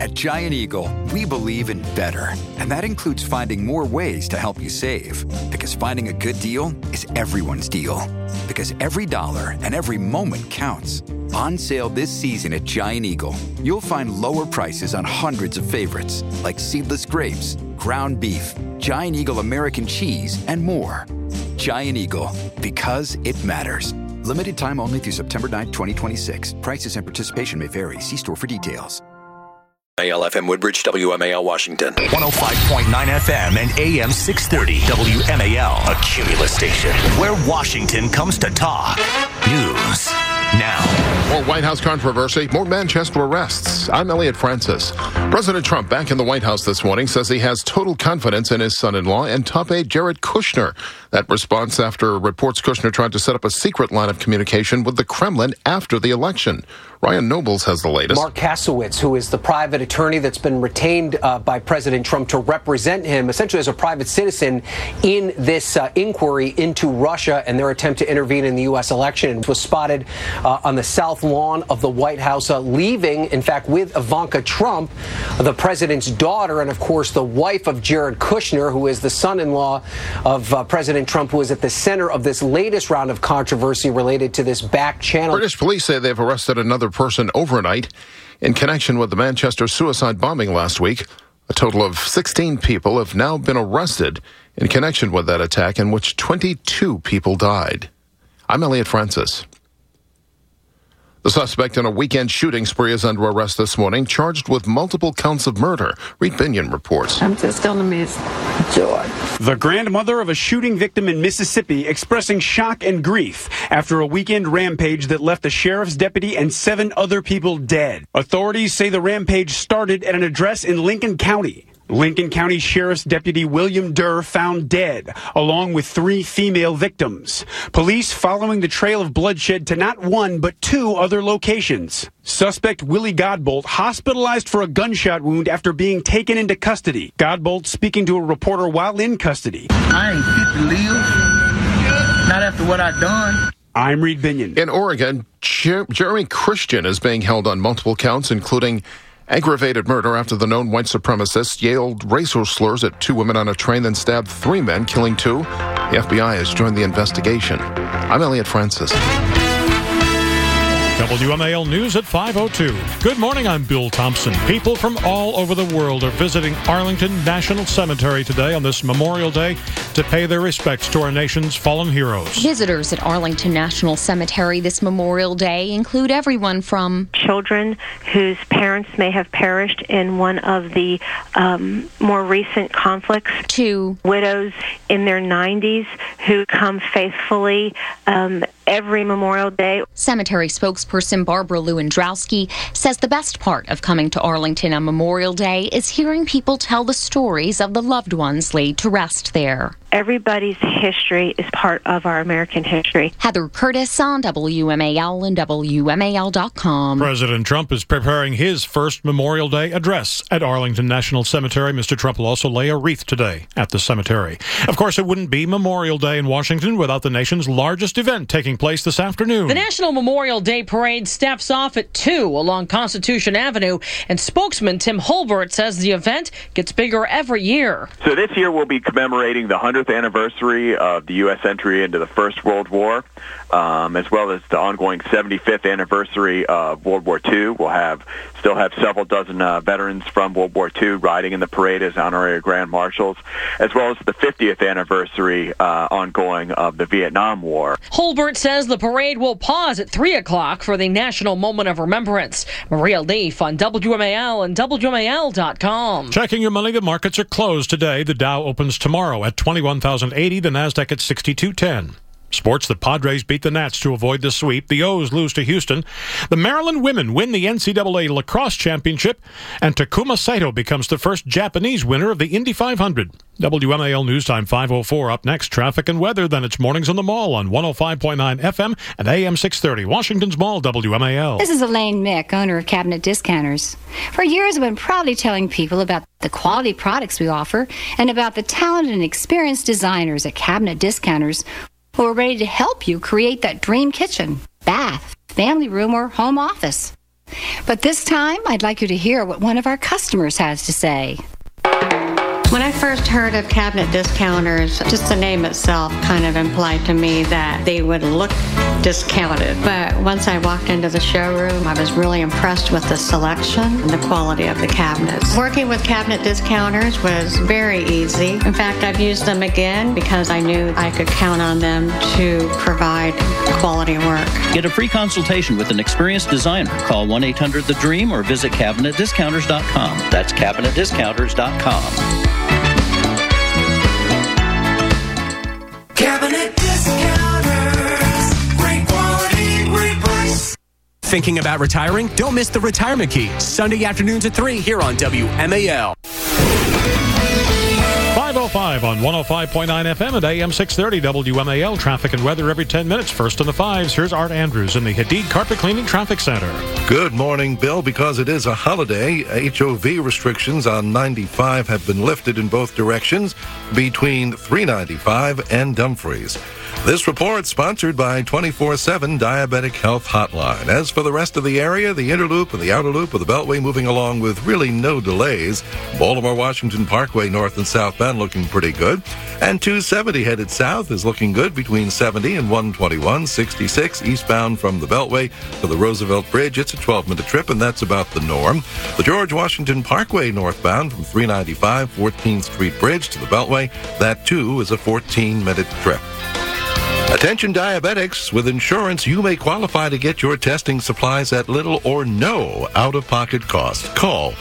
At Giant Eagle, we believe in better. And that includes finding more ways to help you save. Because finding a good deal is everyone's deal. Because every dollar and every moment counts. On sale this season at Giant Eagle, you'll find lower prices on hundreds of favorites, like seedless grapes, ground beef, Giant Eagle American cheese, and more. Giant Eagle, because it matters. Limited time only through September 9, 2026. Prices and participation may vary. See store for details. ALFM Woodbridge, WMAL Washington. 105.9 FM and AM 630 WMAL, a Cumulus station where Washington comes to talk. News now. More White House controversy, more Manchester arrests. I'm Elliot Francis. President Trump back in the White House this morning says he has total confidence in his son-in-law and top aide Jared Kushner. That response after reports Kushner tried to set up a secret line of communication with the Kremlin after the election. Ryan Nobles has the latest. Mark Kasowitz, who is the private attorney that's been retained by President Trump to represent him essentially as a private citizen in this inquiry into Russia and their attempt to intervene in the U.S. election, was spotted on the south lawn of the White House, leaving, in fact, with Ivanka Trump, the president's daughter, and, of course, the wife of Jared Kushner, who is the son-in-law of President Trump, who is at the center of this latest round of controversy related to this back channel. British police say they've arrested another person overnight in connection with the Manchester suicide bombing last week. A total of 16 people have now been arrested in connection with that attack, in which 22 people died. I'm Elliot Francis. The suspect in a weekend shooting spree is under arrest this morning, charged with multiple counts of murder. Reed Binion reports. I'm just going to miss George. The grandmother of a shooting victim in Mississippi expressing shock and grief after a weekend rampage that left a sheriff's deputy and 7 other people dead. Authorities say the rampage started at an address in Lincoln County. Lincoln County Sheriff's Deputy William Durr found dead, along with 3 female victims. Police following the trail of bloodshed to not 1, but 2 other locations. Suspect Willie Godbolt hospitalized for a gunshot wound after being taken into custody. Godbolt speaking to a reporter while in custody. I ain't fit to live, not after what I done. I'm Reed Binion. In Oregon, Jeremy Christian is being held on multiple counts, including aggravated murder after the known white supremacist yelled racial slurs at 2 women on a train, then stabbed 3 men, killing 2. The FBI has joined the investigation. I'm Elliot Francis. WMAL News at 5:02. Good morning, I'm Bill Thompson. People from all over the world are visiting Arlington National Cemetery today on this Memorial Day to pay their respects to our nation's fallen heroes. Visitors at Arlington National Cemetery this Memorial Day include everyone from children whose parents may have perished in one of the more recent conflicts to widows in their 90s who come faithfully every Memorial Day. Cemetery spokesperson Barbara Lewandowski says the best part of coming to Arlington on Memorial Day is hearing people tell the stories of the loved ones laid to rest there. Everybody's history is part of our American history. Heather Curtis on WMAL and WMAL.com. President Trump is preparing his first Memorial Day address at Arlington National Cemetery. Mr. Trump will also lay a wreath today at the cemetery. Of course, it wouldn't be Memorial Day in Washington without the nation's largest event taking place this afternoon. The National Memorial Day Parade steps off at 2 along Constitution Avenue, and spokesman Tim Holbert says the event gets bigger every year. So this year we'll be commemorating the 100th anniversary of the U.S. entry into the First World War, as well as the ongoing 75th anniversary of World War II. We'll still have several dozen veterans from World War II riding in the parade as honorary Grand Marshals, as well as the 50th anniversary ongoing of the Vietnam War. Holbert says the parade will pause at 3 o'clock for the National Moment of Remembrance. Maria Leaf on WMAL and WMAL.com. Checking your money, the markets are closed today. The Dow opens tomorrow at 21,080, the Nasdaq at 6210. Sports, the Padres beat the Nats to avoid the sweep. The O's lose to Houston. The Maryland women win the NCAA lacrosse championship, and Takuma Saito becomes the first Japanese winner of the Indy 500. WMAL News Time 5:04. Up next, traffic and weather. Then it's Mornings on the Mall on 105.9 FM and AM 630. Washington's Mall, WMAL. This is Elaine Mick, owner of Cabinet Discounters. For years, I've been proudly telling people about the quality products we offer and about the talented and experienced designers at Cabinet Discounters who are ready to help you create that dream kitchen, bath, family room, or home office. But this time, I'd like you to hear what one of our customers has to say. When I first heard of Cabinet Discounters, just the name itself kind of implied to me that they would look discounted. But once I walked into the showroom, I was really impressed with the selection and the quality of the cabinets. Working with Cabinet Discounters was very easy. In fact, I've used them again because I knew I could count on them to provide quality work. Get a free consultation with an experienced designer. Call 1-800-THE-DREAM or visit CabinetDiscounters.com. That's CabinetDiscounters.com. Cabinet Discounters. Great quality, great price. Thinking about retiring? Don't miss the Retirement Key. Sunday afternoons at 3 here on WMAL. 5:05 on 105.9 FM and AM 630 WMAL. Traffic and weather every 10 minutes. First in the fives, here's Art Andrews in the Hadid Carpet Cleaning Traffic Center. Good morning, Bill. Because it is a holiday, HOV restrictions on 95 have been lifted in both directions between 395 and Dumfries. This report sponsored by 24/7 Diabetic Health Hotline. As for the rest of the area, the Interloop and the Outer Loop of the Beltway moving along with really no delays. Baltimore-Washington Parkway north and southbound looking pretty good. And 270 headed south is looking good between 70 and 121. 66 eastbound from the Beltway to the Roosevelt Bridge. It's a 12-minute trip, and that's about the norm. The George Washington Parkway northbound from 395 14th Street Bridge to the Beltway. That, too, is a 14-minute trip. Attention diabetics, with insurance, you may qualify to get your testing supplies at little or no out-of-pocket cost. Call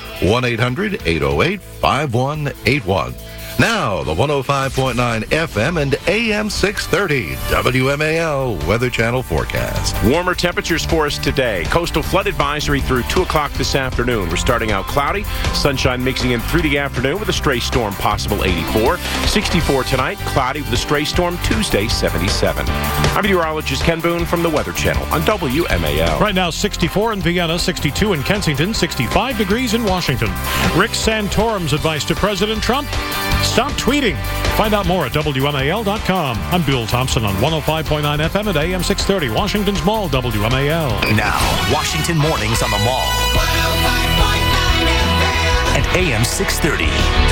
1-800-808-5181. Now, the 105.9 FM and AM 630 WMAL Weather Channel forecast. Warmer temperatures for us today. Coastal flood advisory through 2 o'clock this afternoon. We're starting out cloudy. Sunshine mixing in through the afternoon with a stray storm possible 84. 64 tonight. Cloudy with a stray storm Tuesday 77. I'm meteorologist Ken Boone from the Weather Channel on WMAL. Right now 64 in Vienna, 62 in Kensington, 65 degrees in Washington. Rick Santorum's advice to President Trump: stop tweeting. Find out more at WMAL.com. I'm Bill Thompson on 105.9 FM at AM 630, Washington's Mall, WMAL. Now, Washington Mornings on the Mall. 105.9 FM. And AM 630.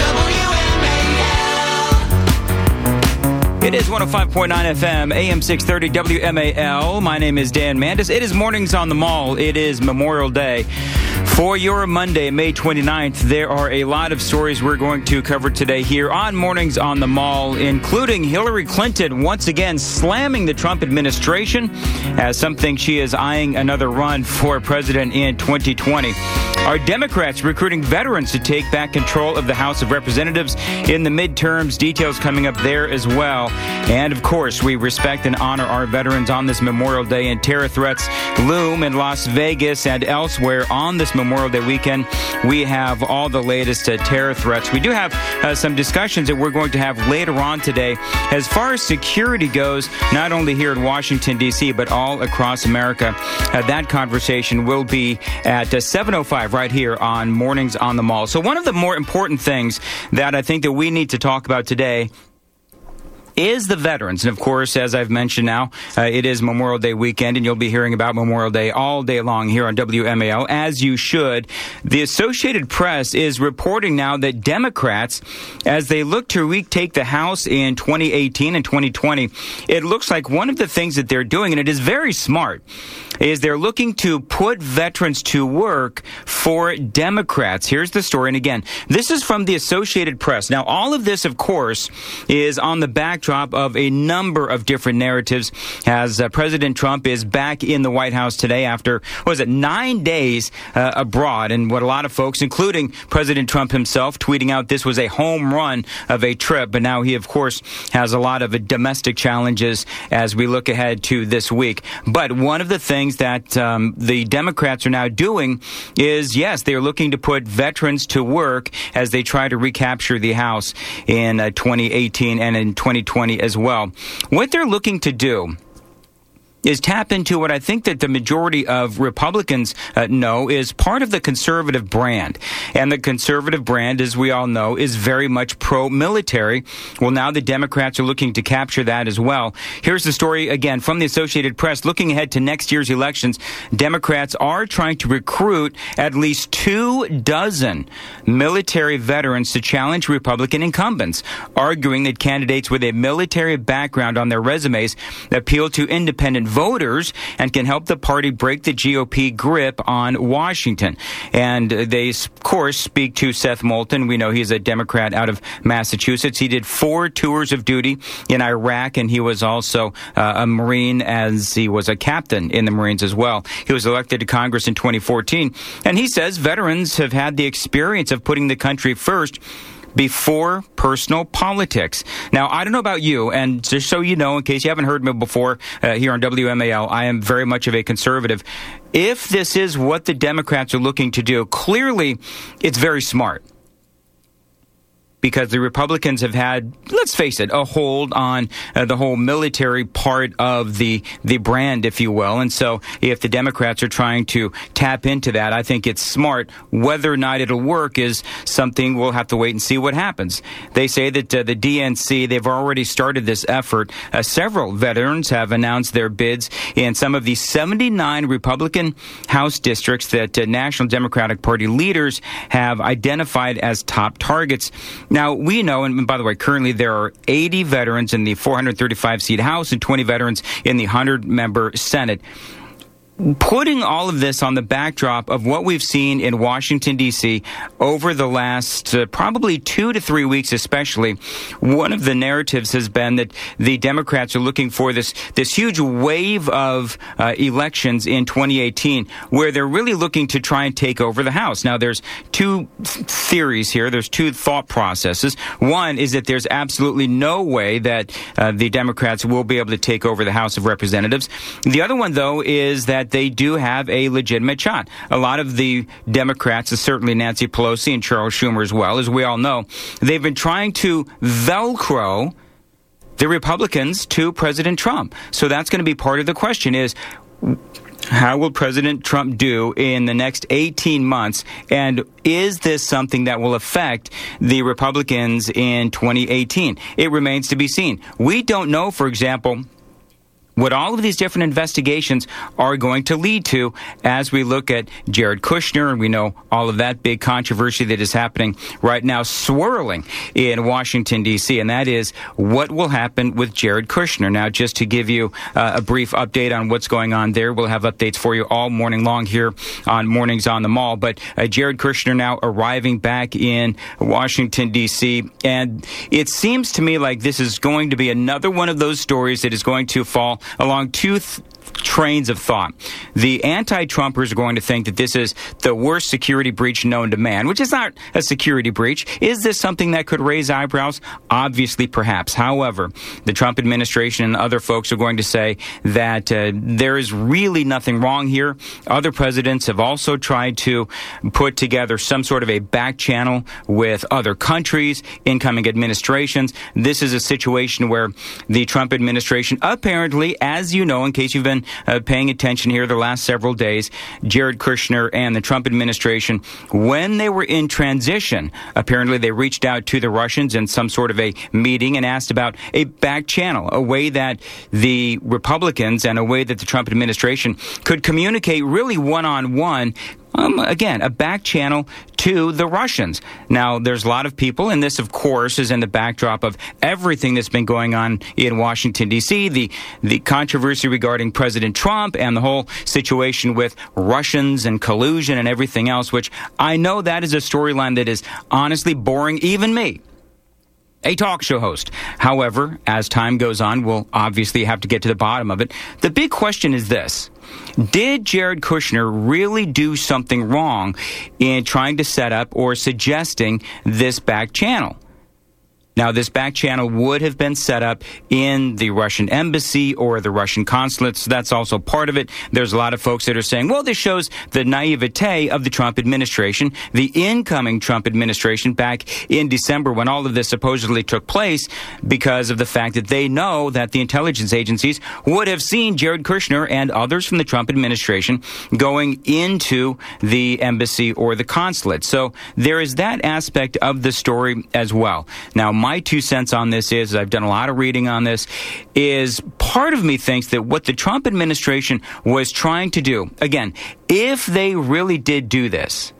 It is 105.9 FM, AM 630 WMAL. My name is Dan Mandis. It is Mornings on the Mall. It is Memorial Day. For your Monday, May 29th, there are a lot of stories we're going to cover today here on Mornings on the Mall, including Hillary Clinton once again slamming the Trump administration as something she is eyeing another run for president in 2020. Are Democrats recruiting veterans to take back control of the House of Representatives in the midterms? Details coming up there as well. And, of course, we respect and honor our veterans on this Memorial Day, and terror threats loom in Las Vegas and elsewhere on this Memorial Day weekend. We have all the latest terror threats. We do have some discussions that we're going to have later on today as far as security goes, not only here in Washington, D.C., but all across America. That conversation will be at 7:05 right here on Mornings on the Mall. So one of the more important things that I think that we need to talk about today is the veterans. And, of course, as I've mentioned now, it is Memorial Day weekend, and you'll be hearing about Memorial Day all day long here on WMAL, as you should. The Associated Press is reporting now that Democrats, as they look to retake the House in 2018 and 2020, it looks like one of the things that they're doing, and it is very smart, is they're looking to put veterans to work for Democrats. Here's the story. And again, this is from the Associated Press. Now, all of this, of course, is on the backdrop of a number of different narratives as President Trump is back in the White House today after, 9 days abroad. And what a lot of folks, including President Trump himself, tweeting out this was a home run of a trip. But now he, of course, has a lot of domestic challenges as we look ahead to this week. But one of the things that the Democrats are now doing is, yes, they're looking to put veterans to work as they try to recapture the House in 2018 and in 2020 as well. What they're looking to do is tap into what I think that the majority of Republicans know is part of the conservative brand. And the conservative brand, as we all know, is very much pro-military. Well, now the Democrats are looking to capture that as well. Here's the story, again, from the Associated Press. Looking ahead to next year's elections, Democrats are trying to recruit at least 24 military veterans to challenge Republican incumbents, arguing that candidates with a military background on their resumes appeal to independent voters and can help the party break the GOP grip on Washington. And they, of course, speak to Seth Moulton. We know he's a Democrat out of Massachusetts. He did 4 tours of duty in Iraq, and he was also a Marine, as he was a captain in the Marines as well. He was elected to Congress in 2014. And he says veterans have had the experience of putting the country first before personal politics. Now, I don't know about you, and just so you know, in case you haven't heard me before here on WMAL, I am very much of a conservative. If this is what the Democrats are looking to do, clearly it's very smart. Because the Republicans have had, let's face it, a hold on the whole military part of the brand, if you will. And so if the Democrats are trying to tap into that, I think it's smart. Whether or not it'll work is something we'll have to wait and see what happens. They say that the DNC, they've already started this effort. Several veterans have announced their bids in some of the 79 Republican House districts that National Democratic Party leaders have identified as top targets. Now, we know, and by the way, currently there are 80 veterans in the 435-seat House and 20 veterans in the 100-member Senate. Putting all of this on the backdrop of what we've seen in Washington, D.C. over the last probably 2 to 3 weeks especially, one of the narratives has been that the Democrats are looking for this huge wave of elections in 2018 where they're really looking to try and take over the House. Now, there's 2 theories here. There's 2 thought processes. One is that there's absolutely no way that the Democrats will be able to take over the House of Representatives. The other one, though, is that they do have a legitimate shot. A lot of the Democrats, certainly Nancy Pelosi and Charles Schumer as well, as we all know, they've been trying to Velcro the Republicans to President Trump. So that's going to be part of the question is, how will President Trump do in the next 18 months? And is this something that will affect the Republicans in 2018? It remains to be seen. We don't know, for example, what all of these different investigations are going to lead to as we look at Jared Kushner, and we know all of that big controversy that is happening right now swirling in Washington, D.C., and that is what will happen with Jared Kushner. Now, just to give you a brief update on what's going on there, we'll have updates for you all morning long here on Mornings on the Mall, but Jared Kushner now arriving back in Washington, D.C., and it seems to me like this is going to be another one of those stories that is going to fall along 2 trains of thought. The anti-Trumpers are going to think that this is the worst security breach known to man, which is not a security breach. Is this something that could raise eyebrows? Obviously, perhaps. However, the Trump administration and other folks are going to say that there is really nothing wrong here. Other presidents have also tried to put together some sort of a back channel with other countries, incoming administrations. This is a situation where the Trump administration apparently, as you know, in case you've been paying attention here the last several days, Jared Kushner and the Trump administration, when they were in transition, apparently they reached out to the Russians in some sort of a meeting and asked about a back channel, a way that the Republicans and a way that the Trump administration could communicate really one-on-one. Again, a back channel to the Russians. Now, there's a lot of people, and this, of course, is in the backdrop of everything that's been going on in Washington, D.C., the controversy regarding President Trump and the whole situation with Russians and collusion and everything else, which I know that is a storyline that is honestly boring even me, a talk show host. However, as time goes on, we'll obviously have to get to the bottom of it. The big question is this. Did Jared Kushner really do something wrong in trying to set up or suggesting this back channel? Now, this back channel would have been set up in the Russian embassy or the Russian consulate, so that's also part of it. There's a lot of folks that are saying, well, this shows the naivete of the Trump administration, the incoming Trump administration back in December when all of this supposedly took place, because of the fact that they know that the intelligence agencies would have seen Jared Kushner and others from the Trump administration going into the embassy or the consulate. So there is that aspect of the story as well. Now, my 2 cents on this is, I've done a lot of reading on this, is part of me thinks that what the Trump administration was trying to do, again, if they really did do this,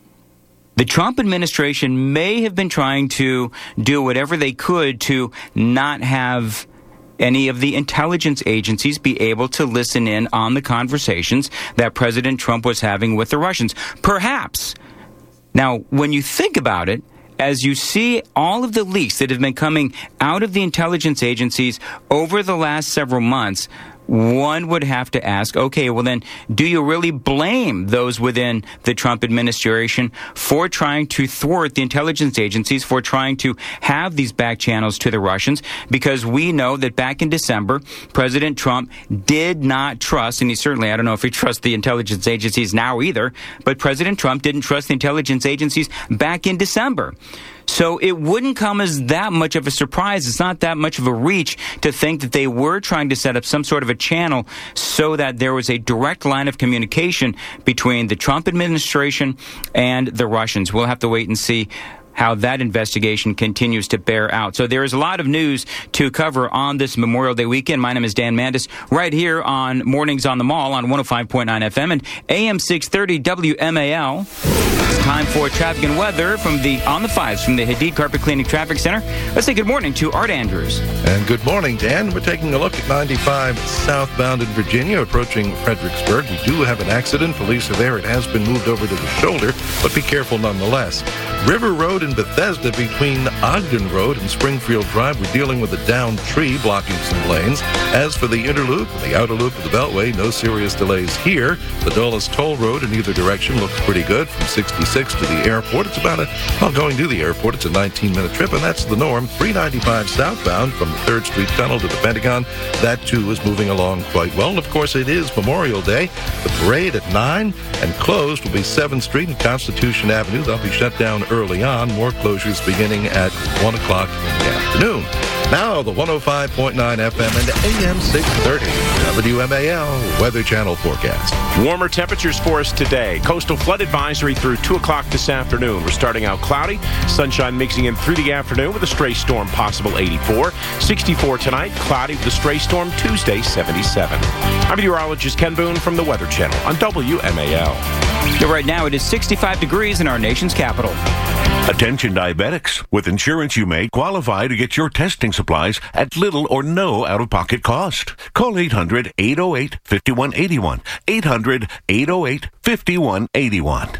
the Trump administration may have been trying to do whatever they could to not have any of the intelligence agencies be able to listen in on the conversations that President Trump was having with the Russians. Perhaps. Now, when you think about it, as you see all of the leaks that have been coming out of the intelligence agencies over the last several months, one would have to ask, okay, well then, do you really blame those within the Trump administration for trying to thwart the intelligence agencies, for trying to have these back channels to the Russians? Because we know that back in December, President Trump did not trust, and he certainly, I don't know if he trusts the intelligence agencies now either, but President Trump didn't trust the intelligence agencies back in December. So it wouldn't come as that much of a surprise. It's not that much of a reach to think that they were trying to set up some sort of a channel so that there was a direct line of communication between the Trump administration and the Russians. We'll have to wait and see how that investigation continues to bear out. So there is a lot of news to cover on this Memorial Day weekend. My name is Dan Mandis, right here on Mornings on the Mall on 105.9 FM and AM 630 WMAL. It's time for traffic and weather from on the 5s from the Hadid Carpet Cleaning Traffic Center. Let's say good morning to Art Andrews. And good morning, Dan. We're taking a look at 95 southbound in Virginia, approaching Fredericksburg. We do have an accident. Police are there. It has been moved over to the shoulder, but be careful nonetheless. River Road in Bethesda between Ogden Road and Springfield Drive, we're dealing with a downed tree blocking some lanes. As for the inner loop and the outer loop of the Beltway, no serious delays here. The Dulles Toll Road in either direction looks pretty good from 66 to the airport. It's about going to the airport, it's a 19-minute trip, and that's the norm. 395 southbound from the 3rd Street Tunnel to the Pentagon, that too is moving along quite well. And of course, it is Memorial Day. The parade at 9 and closed will be 7th Street and Constitution Avenue. They'll be shut down early on. More closures beginning at 1 o'clock in the afternoon. Now, the 105.9 FM and AM 630 WMAL Weather Channel forecast. Warmer temperatures for us today. Coastal flood advisory through 2 o'clock this afternoon. We're starting out cloudy. Sunshine mixing in through the afternoon with a stray storm possible 84. 64 tonight. Cloudy with a stray storm Tuesday 77. I'm meteorologist Ken Boone from the Weather Channel on WMAL. Right now it is 65 degrees in our nation's capital. Attention diabetics. With insurance, you may qualify to get your testing supplies at little or no out-of-pocket cost. Call 800-808-5181. 800-808-5181.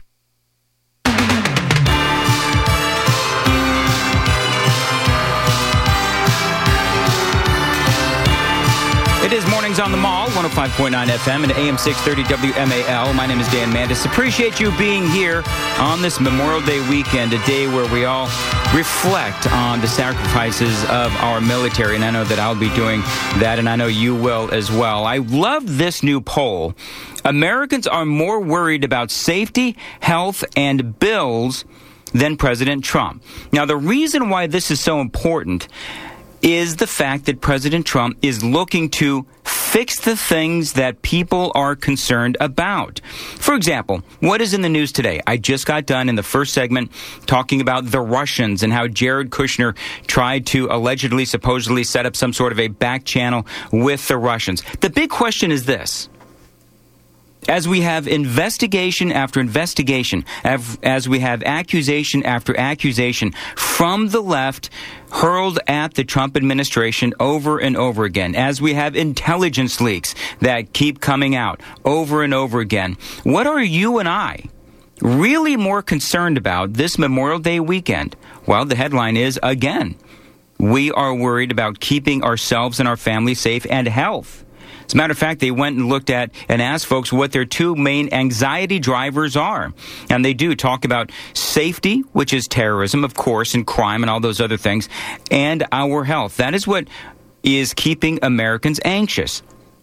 It is Mornings on the Mall, 105.9 FM and AM 630 WMAL. My name is Dan Mandis. Appreciate you being here on this Memorial Day weekend, a day where we all reflect on the sacrifices of our military. And I know that I'll be doing that, and I know you will as well. I love this new poll. Americans are more worried about safety, health, and bills than President Trump. Now, the reason why this is so important is the fact that President Trump is looking to fix the things that people are concerned about. For example, what is in the news today? I just got done in the first segment talking about the Russians and how Jared Kushner tried to allegedly, supposedly set up some sort of a back channel with the Russians. The big question is this. As we have investigation after investigation, as we have accusation after accusation from the left hurled at the Trump administration over and over again, as we have intelligence leaks that keep coming out over and over again, what are you and I really more concerned about this Memorial Day weekend? Well, the headline is, again, we are worried about keeping ourselves and our families safe and health. As a matter of fact, they went and looked at and asked folks what their two main anxiety drivers are. And they do talk about safety, which is terrorism, of course, and crime and all those other things, and our health. That is what is keeping Americans anxious.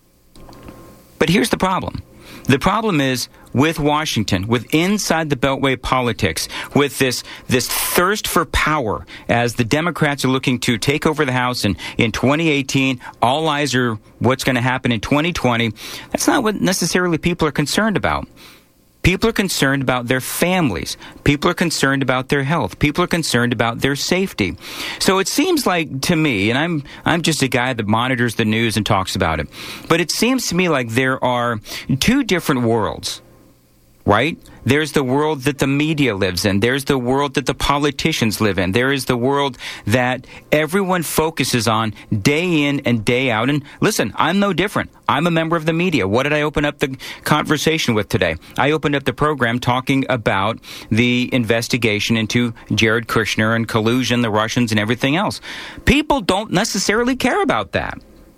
But here's the problem. The problem is with Washington, with inside the Beltway politics, with this thirst for power as the Democrats are looking to take over the House in 2018, all eyes are what's going to happen in 2020. That's not what necessarily people are concerned about. People are concerned about their families. People are concerned about their health. People are concerned about their safety. So it seems like to me, and I'm just a guy that monitors the news and talks about it, but it seems to me like there are two different worlds, right? There's the world that the media lives in. There's the world that the politicians live in. There is the world that everyone focuses on day in and day out. And listen, I'm no different. I'm a member of the media. What did I open up the conversation with today? I opened up the program talking about the investigation into Jared Kushner and collusion, the Russians, and everything else. People don't necessarily care about that.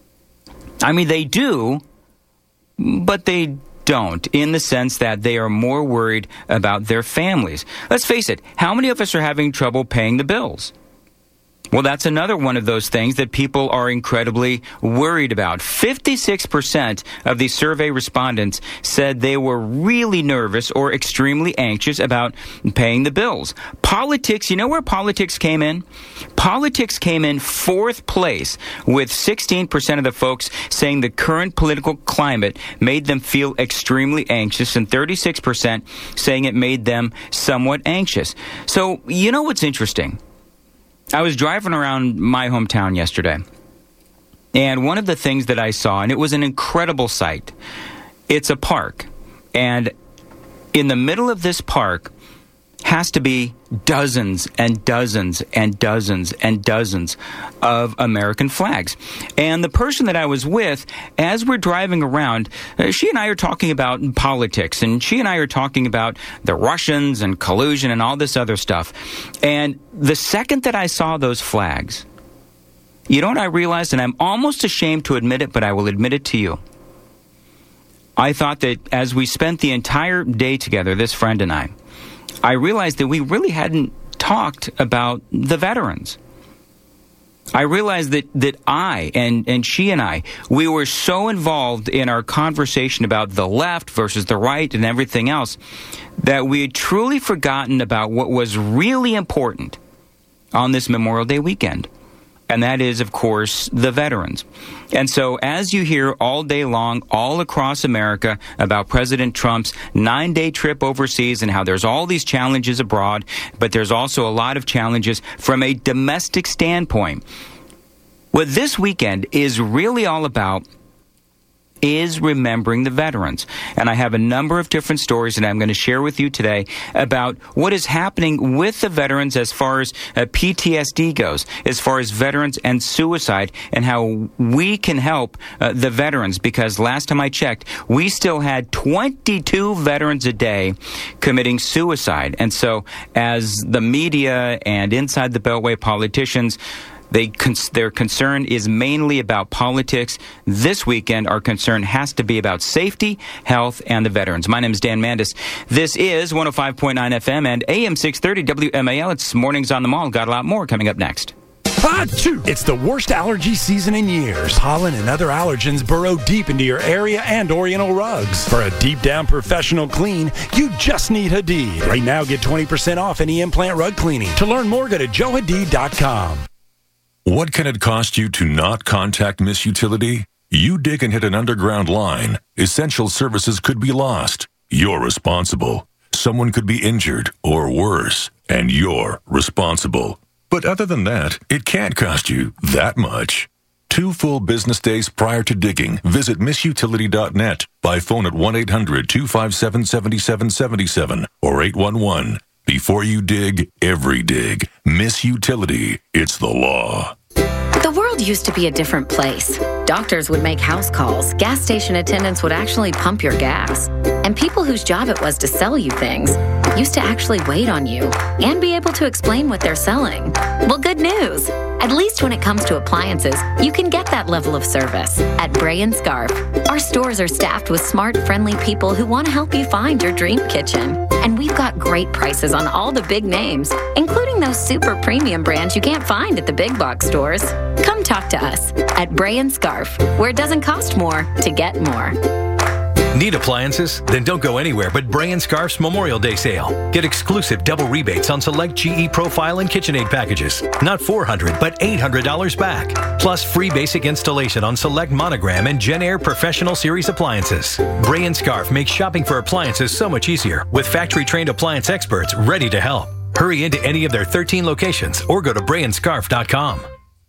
I mean, they do, but they don't, in the sense that they are more worried about their families. Let's face it, how many of us are having trouble paying the bills? Well, that's another one of those things that people are incredibly worried about. 56% of the survey respondents said they were really nervous or extremely anxious about paying the bills. Politics, you know where politics came in? Politics came in fourth place, with 16% of the folks saying the current political climate made them feel extremely anxious, and 36% saying it made them somewhat anxious. So, you know what's interesting? I was driving around my hometown yesterday, and one of the things that I saw, and it was an incredible sight, it's a park, and in the middle of this park has to be dozens and dozens and dozens and dozens of American flags. And the person that I was with, as we're driving around, she and I are talking about politics, and she and I are talking about the Russians and collusion and all this other stuff. And the second that I saw those flags, you know what I realized? And I'm almost ashamed to admit it, but I will admit it to you. I thought that as we spent the entire day together, this friend and I realized that we really hadn't talked about the veterans. I realized that I and she and I, we were so involved in our conversation about the left versus the right and everything else that we had truly forgotten about what was really important on this Memorial Day weekend. And that is, of course, the veterans. And so as you hear all day long, all across America, about President Trump's 9-day trip overseas and how there's all these challenges abroad, but there's also a lot of challenges from a domestic standpoint, what this weekend is really all about is remembering the veterans. And I have a number of different stories that I'm going to share with you today about what is happening with the veterans as far as PTSD goes, as far as veterans and suicide, and how we can help the veterans. Because last time I checked, we still had 22 veterans a day committing suicide. And so as the media and inside the Beltway politicians, their concern is mainly about politics. This weekend, our concern has to be about safety, health, and the veterans. My name is Dan Mandis. This is 105.9 FM and AM 630 WMAL. It's Mornings on the Mall. Got a lot more coming up next. Achoo! It's the worst allergy season in years. Pollen and other allergens burrow deep into your area and Oriental rugs. For a deep down professional clean, you just need Hadid. Right now, get 20% off any implant rug cleaning. To learn more, go to joehadid.com. What can it cost you to not contact Miss Utility? You dig and hit an underground line. Essential services could be lost. You're responsible. Someone could be injured or worse, and you're responsible. But other than that, it can't cost you that much. 2 full business days prior to digging, visit missutility.net. By phone at 1-800-257-7777 or 811. Before you dig, every dig. Miss Utility. It's the law. The world used to be a different place. Doctors would make house calls, gas station attendants would actually pump your gas, and people whose job it was to sell you things used to actually wait on you and be able to explain what they're selling. Well, good news. At least when it comes to appliances, you can get that level of service at Bray & Scarf. Our stores are staffed with smart, friendly people who want to help you find your dream kitchen. And we've got great prices on all the big names, including those super premium brands you can't find at the big box stores. Come talk to us at Bray & Scarf, where it doesn't cost more to get more. Need appliances? Then don't go anywhere but Bray & Scarf's Memorial Day sale. Get exclusive double rebates on select GE Profile and KitchenAid packages. Not $400, but $800 back. Plus free basic installation on select Monogram and JennAir Professional Series appliances. Bray & Scarf makes shopping for appliances so much easier with factory-trained appliance experts ready to help. Hurry into any of their 13 locations or go to brayandscarf.com.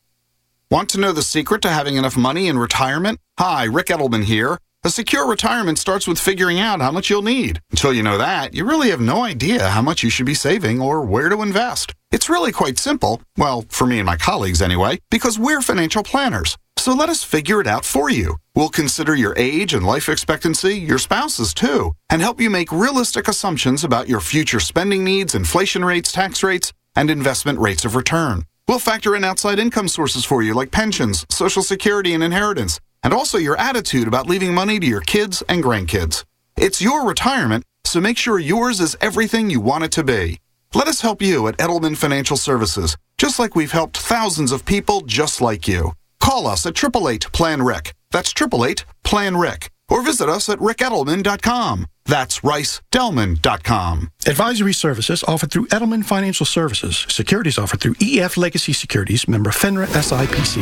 Want to know the secret to having enough money in retirement? Hi, Rick Edelman here. A secure retirement starts with figuring out how much you'll need. Until you know that, you really have no idea how much you should be saving or where to invest. It's really quite simple, well, for me and my colleagues anyway, because we're financial planners. So let us figure it out for you. We'll consider your age and life expectancy, your spouse's too, and help you make realistic assumptions about your future spending needs, inflation rates, tax rates, and investment rates of return. We'll factor in outside income sources for you like pensions, Social Security, and inheritance, and also your attitude about leaving money to your kids and grandkids. It's your retirement, so make sure yours is everything you want it to be. Let us help you at Edelman Financial Services, just like we've helped thousands of people just like you. Call us at 888-PLAN-RIC. That's 888-PLAN-RIC. Or visit us at rickedelman.com. That's ricedelman.com. Advisory services offered through Edelman Financial Services. Securities offered through EF Legacy Securities, member FINRA SIPC.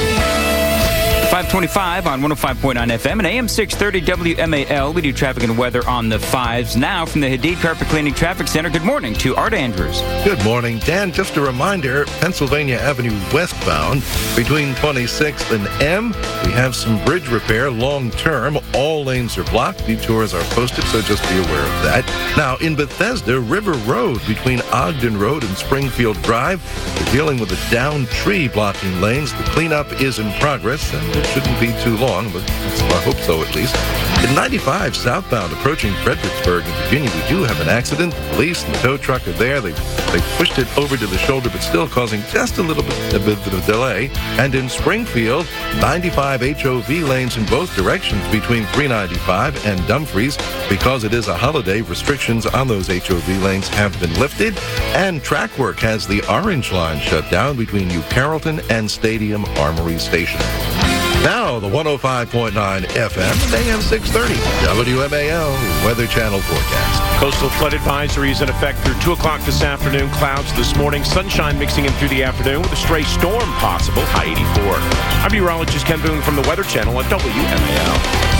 525 on 105.9 FM and AM 630 WMAL. We do traffic and weather on the 5s. Now from the Hadid Carpet Cleaning Traffic Center, good morning to Art Andrews. Good morning, Dan. Just a reminder, Pennsylvania Avenue westbound between 26th and M, we have some bridge repair long-term. All lanes are blocked. Detours are posted, so just be aware of that. Now, in Bethesda, River Road between Ogden Road and Springfield Drive, we're dealing with a downed tree blocking lanes. The cleanup is in progress, and it shouldn't be too long, but I hope so at least. In 95 southbound approaching Fredericksburg in Virginia, we do have an accident. The police and the tow truck are there. They pushed it over to the shoulder, but still causing just a bit of delay. And in Springfield, 95 HOV lanes in both directions between 395 and Dumfries. Because it is a holiday, restrictions on those HOV lanes have been lifted. And track work has the Orange Line shut down between New Carrollton and Stadium Armory Station. Now, the 105.9 FM, AM 630, WMAL Weather Channel forecast. Coastal flood advisory is in effect through 2 o'clock this afternoon. Clouds this morning. Sunshine mixing in through the afternoon with a stray storm possible. High 84. I'm meteorologist Ken Boone from the Weather Channel at WMAL.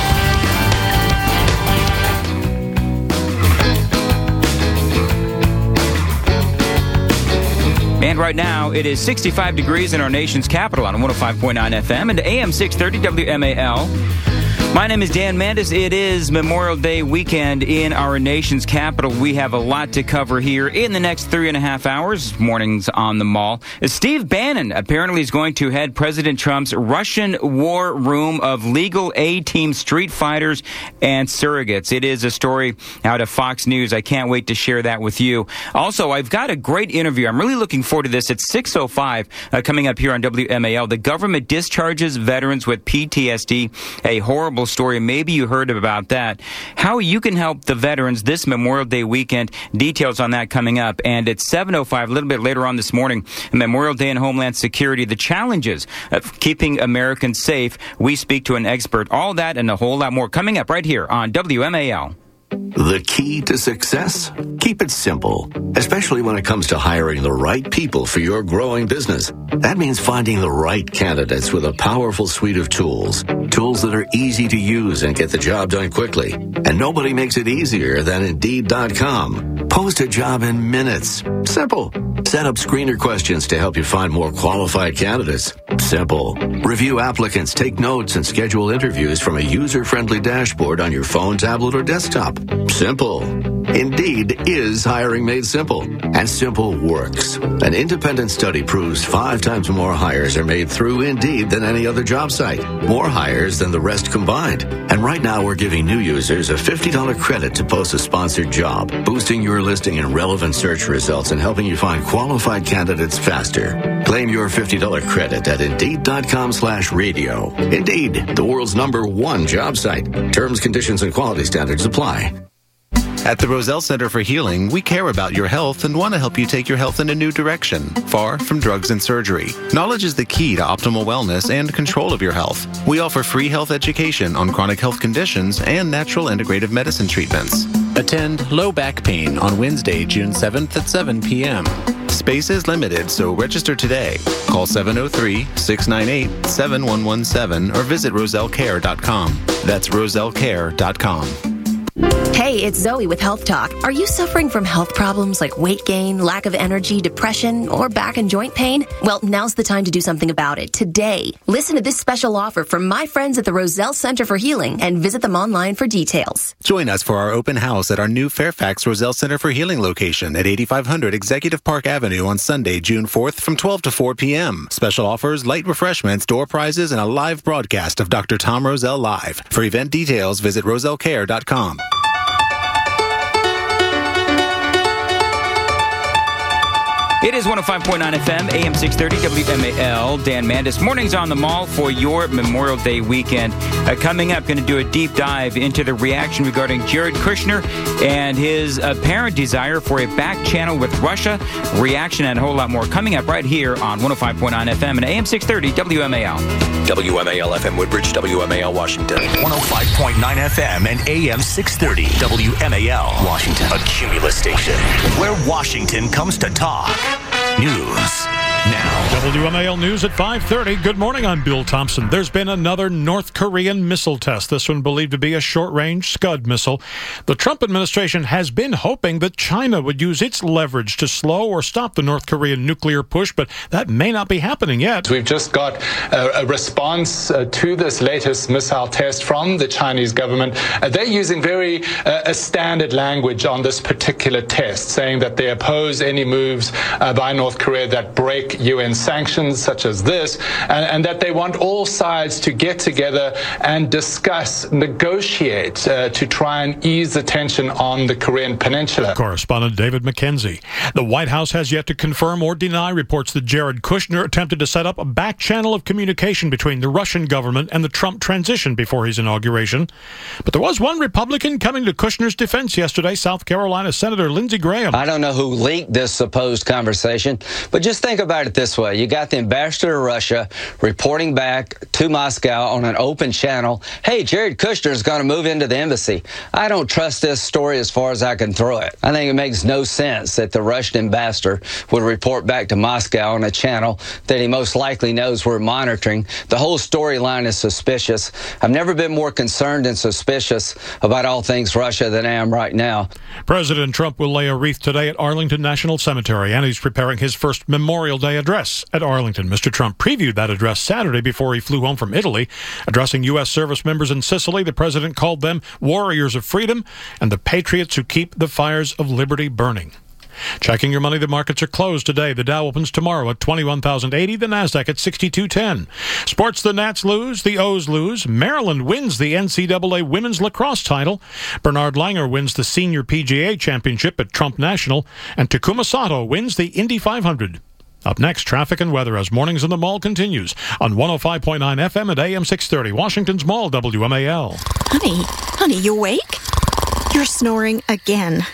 And right now, it is 65 degrees in our nation's capital on 105.9 FM and AM 630 WMAL. My name is Dan Mandis. It is Memorial Day weekend in our nation's capital. We have a lot to cover here in the next 3.5 hours. Mornings on the Mall. Steve Bannon apparently is going to head President Trump's Russian war room of legal A-team street fighters and surrogates. It is a story out of Fox News. I can't wait to share that with you. Also, I've got a great interview. I'm really looking forward to this. It's 6:05 coming up here on WMAL. The government discharges veterans with PTSD. A horrible story. Maybe you heard about that. How you can help the veterans this Memorial Day weekend. Details on that coming up. And at 7:05, a little bit later on this morning, Memorial Day and Homeland Security, the challenges of keeping Americans safe. We speak to an expert. All that and a whole lot more coming up right here on WMAL. The key to success? Keep it simple, especially when it comes to hiring the right people for your growing business. That means finding the right candidates with a powerful suite of tools that are easy to use and get the job done quickly. And nobody makes it easier than Indeed.com. Post a job in minutes. Simple. Set up screener questions to help you find more qualified candidates. Simple. Review applicants, take notes, and schedule interviews from a user-friendly dashboard on your phone, tablet, or desktop. Simple. Indeed is hiring made simple, and simple works. An independent study proves 5 times more hires are made through Indeed than any other job site. More hires than the rest combined. And right now we're giving new users a $50 credit to post a sponsored job, boosting your listing in relevant search results and helping you find qualified candidates faster. Claim your $50 credit at Indeed.com/radio. Indeed, the world's #1 job site. Terms, conditions, and quality standards apply. At the Roselle Center for Healing, we care about your health and want to help you take your health in a new direction, far from drugs and surgery. Knowledge is the key to optimal wellness and control of your health. We offer free health education on chronic health conditions and natural integrative medicine treatments. Attend Low Back Pain on Wednesday, June 7th at 7 p.m. Space is limited, so register today. Call 703-698-7117 or visit RoselleCare.com. That's RoselleCare.com. Hey, it's Zoe with Health Talk. Are you suffering from health problems like weight gain, lack of energy, depression, or back and joint pain? Well, now's the time to do something about it. Today, listen to this special offer from my friends at the Roselle Center for Healing and visit them online for details. Join us for our open house at our new Fairfax Roselle Center for Healing location at 8500 Executive Park Avenue on Sunday, June 4th from 12 to 4 p.m. Special offers, light refreshments, door prizes, and a live broadcast of Dr. Tom Roselle Live. For event details, visit RoselleCare.com. It is 105.9 FM, AM 630, WMAL. Dan Mandis. Mornings on the Mall for your Memorial Day weekend. Coming up, going to do a deep dive into the reaction regarding Jared Kushner and his apparent desire for a back channel with Russia. Reaction and a whole lot more coming up right here on 105.9 FM and AM 630, WMAL. WMAL FM Woodbridge, WMAL Washington. 105.9 FM and AM 630, WMAL Washington. A Cumulus station where Washington comes to talk. News now. WMAL News at 5:30. Good morning, I'm Bill Thompson. There's been another North Korean missile test, this one believed to be a short-range Scud missile. The Trump administration has been hoping that China would use its leverage to slow or stop the North Korean nuclear push, but that may not be happening yet. We've just got a response to this latest missile test from the Chinese government. They're using very standard language on this particular test, saying that they oppose any moves by North Korea that break UN sanctions such as this, and that they want all sides to get together and discuss, negotiate to try and ease the tension on the Korean Peninsula. Correspondent David McKenzie. The White House has yet to confirm or deny reports that Jared Kushner attempted to set up a back channel of communication between the Russian government and the Trump transition before his inauguration. But there was one Republican coming to Kushner's defense yesterday, South Carolina Senator Lindsey Graham. I don't know who leaked this supposed conversation, but just think about it this way. You got the ambassador of Russia reporting back to Moscow on an open channel, hey, Jared Kushner is going to move into the embassy. I don't trust this story as far as I can throw it. I think it makes no sense that the Russian ambassador would report back to Moscow on a channel that he most likely knows we're monitoring. The whole storyline is suspicious. I've never been more concerned and suspicious about all things Russia than I am right now. President Trump will lay a wreath today at Arlington National Cemetery, and he's preparing his first Memorial Day address at Arlington. Mr. Trump previewed that address Saturday before he flew home from Italy. Addressing U.S. service members in Sicily, the president called them warriors of freedom and the patriots who keep the fires of liberty burning. Checking your money, the markets are closed today. The Dow opens tomorrow at 21,080, the Nasdaq at 6210. Sports, the Nats lose, the O's lose. Maryland wins the NCAA women's lacrosse title. Bernard Langer wins the senior PGA championship at Trump National, and Takuma Sato wins the Indy 500. Up next, traffic and weather as Mornings in the Mall continues on 105.9 FM at AM 630, Washington's Mall, WMAL. Honey, you awake? You're snoring again.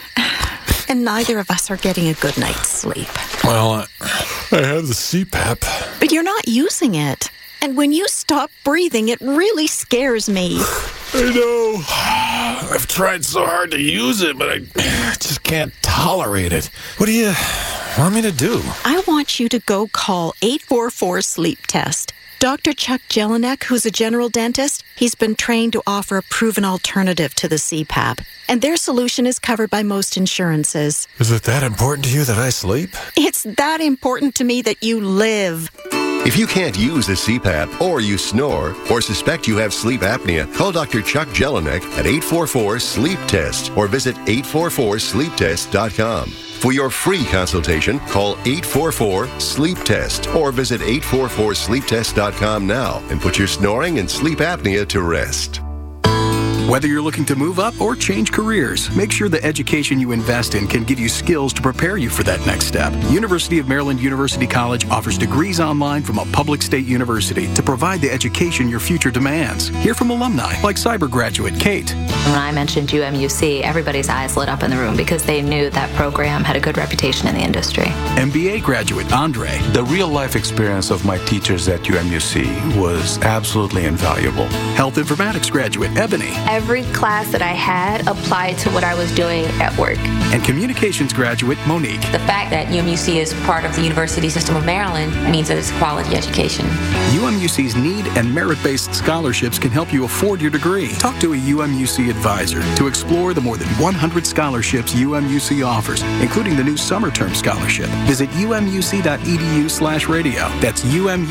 And neither of us are getting a good night's sleep. Well, I have the CPAP. But you're not using it. And when you stop breathing, it really scares me. I know. I've tried so hard to use it, but I just can't tolerate it. What do you want me to do? I want you to go call 844-SLEEP-TEST. Dr. Chuck Jelinek, who's a general dentist, he's been trained to offer a proven alternative to the CPAP. And their solution is covered by most insurances. Is it that important to you that I sleep? It's that important to me that you live. If you can't use a CPAP, or you snore, or suspect you have sleep apnea, call Dr. Chuck Jelinek at 844-SLEEP-TEST or visit 844sleeptest.com. For your free consultation, call 844-SLEEP-TEST or visit 844sleeptest.com now and put your snoring and sleep apnea to rest. Whether you're looking to move up or change careers, make sure the education you invest in can give you skills to prepare you for that next step. University of Maryland University College offers degrees online from a public state university to provide the education your future demands. Hear from alumni like cyber graduate Kate. When I mentioned UMUC, everybody's eyes lit up in the room because they knew that program had a good reputation in the industry. MBA graduate Andre. The real-life experience of my teachers at UMUC was absolutely invaluable. Health informatics graduate Ebony. Every class that I had applied to what I was doing at work. And communications graduate Monique. The fact that UMUC is part of the University System of Maryland means that it's quality education. UMUC's need and merit-based scholarships can help you afford your degree. Talk to a UMUC advisor to explore the more than 100 scholarships UMUC offers, including the new summer term scholarship. Visit umuc.edu/radio. That's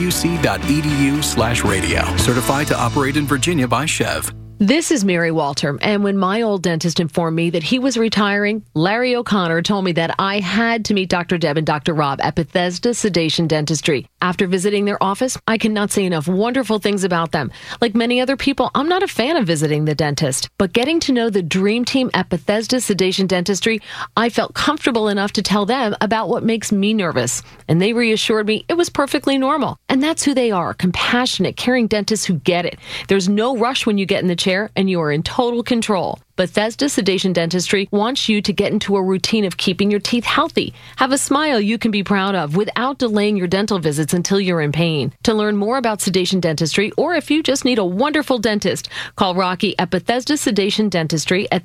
umuc.edu/radio. Certified to operate in Virginia by Chev. This is Mary Walter, and when my old dentist informed me that he was retiring, Larry O'Connor told me that I had to meet Dr. Deb and Dr. Rob at Bethesda Sedation Dentistry. After visiting their office, I cannot say enough wonderful things about them. Like many other people, I'm not a fan of visiting the dentist, but getting to know the dream team at Bethesda Sedation Dentistry, I felt comfortable enough to tell them about what makes me nervous, and they reassured me it was perfectly normal. And that's who they are, compassionate, caring dentists who get it. There's no rush when you get in the chair, and you are in total control. Bethesda Sedation Dentistry wants you to get into a routine of keeping your teeth healthy. Have a smile you can be proud of without delaying your dental visits until you're in pain. To learn more about sedation dentistry, or if you just need a wonderful dentist, call Rocky at Bethesda Sedation Dentistry at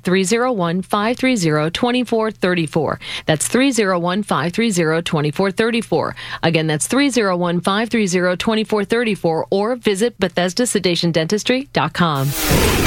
301-530-2434. That's 301-530-2434. Again, that's 301-530-2434, or visit BethesdaSedationDentistry.com.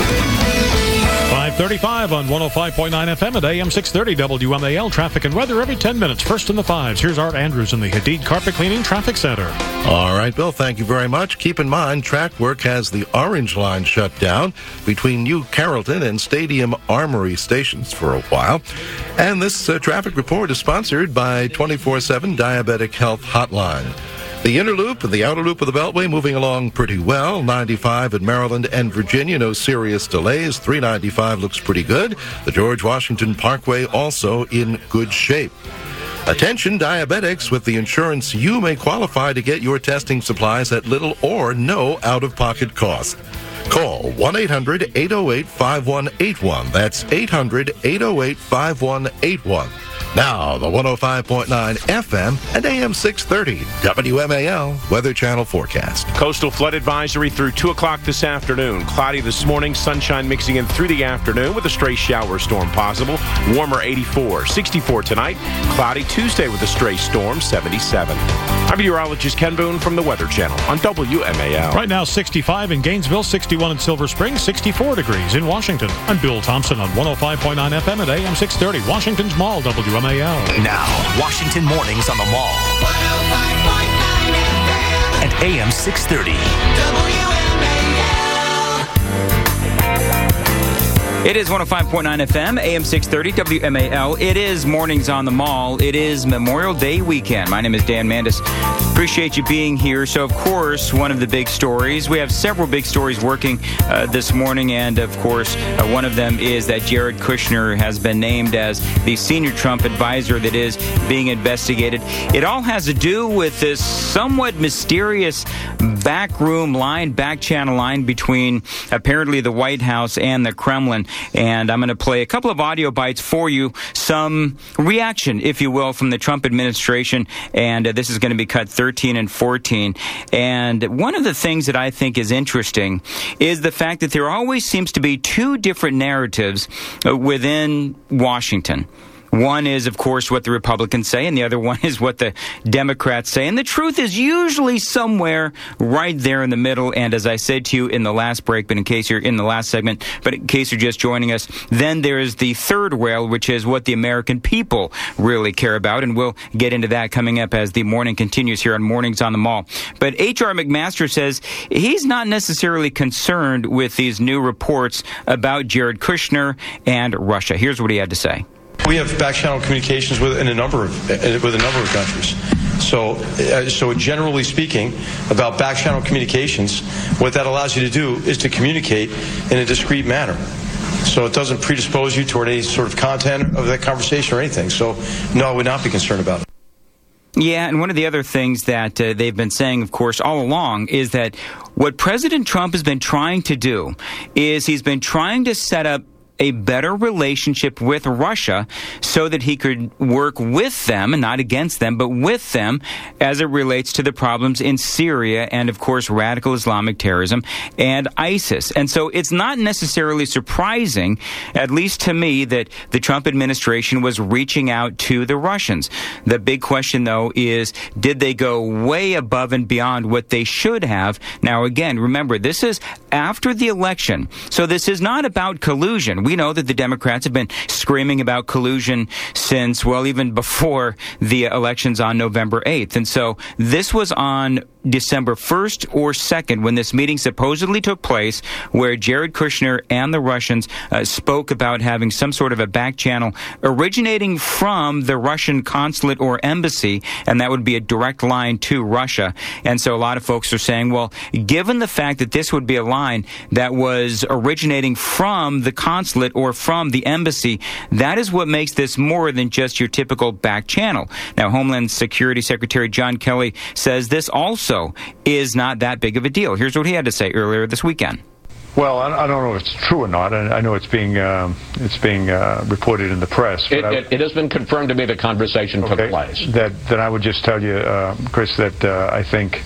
5:35 on 105.9 FM at AM 630 WMAL. Traffic and weather every 10 minutes. First in the fives. Here's Art Andrews in the Hadid Carpet Cleaning Traffic Center. All right, Bill, thank you very much. Keep in mind, track work has the Orange Line shut down between New Carrollton and Stadium Armory stations for a while. And this traffic report is sponsored by 24/7 Diabetic Health Hotline. The inner loop and the outer loop of the Beltway moving along pretty well. 95 in Maryland and Virginia, no serious delays. 395 looks pretty good. The George Washington Parkway also in good shape. Attention diabetics, with the insurance you may qualify to get your testing supplies at little or no out-of-pocket cost. Call 1-800-808-5181. That's 800-808-5181. Now, the 105.9 FM and AM 630 WMAL Weather Channel forecast. Coastal flood advisory through 2 o'clock this afternoon. Cloudy this morning, sunshine mixing in through the afternoon with a stray shower storm possible. Warmer 84, 64 tonight. Cloudy Tuesday with a stray storm, 77. I'm meteorologist Ken Boone from the Weather Channel on WMAL. Right now, 65 in Gainesville, 61 in Silver Spring, 64 degrees in Washington. I'm Bill Thompson on 105.9 FM at AM 630, Washington's Mall, WMAL. Now, Washington Mornings on the Mall. And AM 630. It is 105.9 FM, AM 630, WMAL. It is Mornings on the Mall. It is Memorial Day weekend. My name is Dan Mandis. Appreciate you being here. So, of course, one of the big stories, we have several big stories working this morning, and, of course, one of them is that Jared Kushner has been named as the senior Trump advisor that is being investigated. It all has to do with this somewhat mysterious backroom line, back channel line between apparently the White House and the Kremlin. And I'm going to play a couple of audio bites for you, some reaction, if you will, from the Trump administration. And this is going to be cut 13 and 14. And one of the things that I think is interesting is the fact that there always seems to be two different narratives within Washington. One is, of course, what the Republicans say, and the other one is what the Democrats say. And the truth is usually somewhere right there in the middle. And as I said to you in the last break, but in case you're in the last segment, but in case you're just joining us, then there is the third rail, which is what the American people really care about. And we'll get into that coming up as the morning continues here on Mornings on the Mall. But H.R. McMaster says he's not necessarily concerned with these new reports about Jared Kushner and Russia. Here's what he had to say. We have back-channel communications with a number of countries. So generally speaking, about back-channel communications, what that allows you to do is to communicate in a discreet manner. So it doesn't predispose you toward any sort of content of that conversation or anything. So, no, I would not be concerned about it. Yeah, and one of the other things that they've been saying, of course, all along is that what President Trump has been trying to do is he's been trying to set up a better relationship with Russia so that he could work with them, and not against them, but with them as it relates to the problems in Syria and, of course, radical Islamic terrorism and ISIS. And so it's not necessarily surprising, at least to me, that the Trump administration was reaching out to the Russians. The big question, though, is did they go way above and beyond what they should have? Now, again, remember, this is after the election, so this is not about collusion. We know that the Democrats have been screaming about collusion since, well, even before the elections on November 8th. And so this was on December 1st or 2nd when this meeting supposedly took place where Jared Kushner and the Russians spoke about having some sort of a back channel originating from the Russian consulate or embassy, and that would be a direct line to Russia. And so a lot of folks are saying, well, given the fact that this would be a line that was originating from the consulate or from the embassy, that is what makes this more than just your typical back channel. Now, Homeland Security Secretary John Kelly says this also is not that big of a deal. Here's what he had to say earlier this weekend. Well, I don't know if it's true or not. I know it's being reported in the press. It has been confirmed to me the conversation took place. Then I would just tell you, Chris, that I think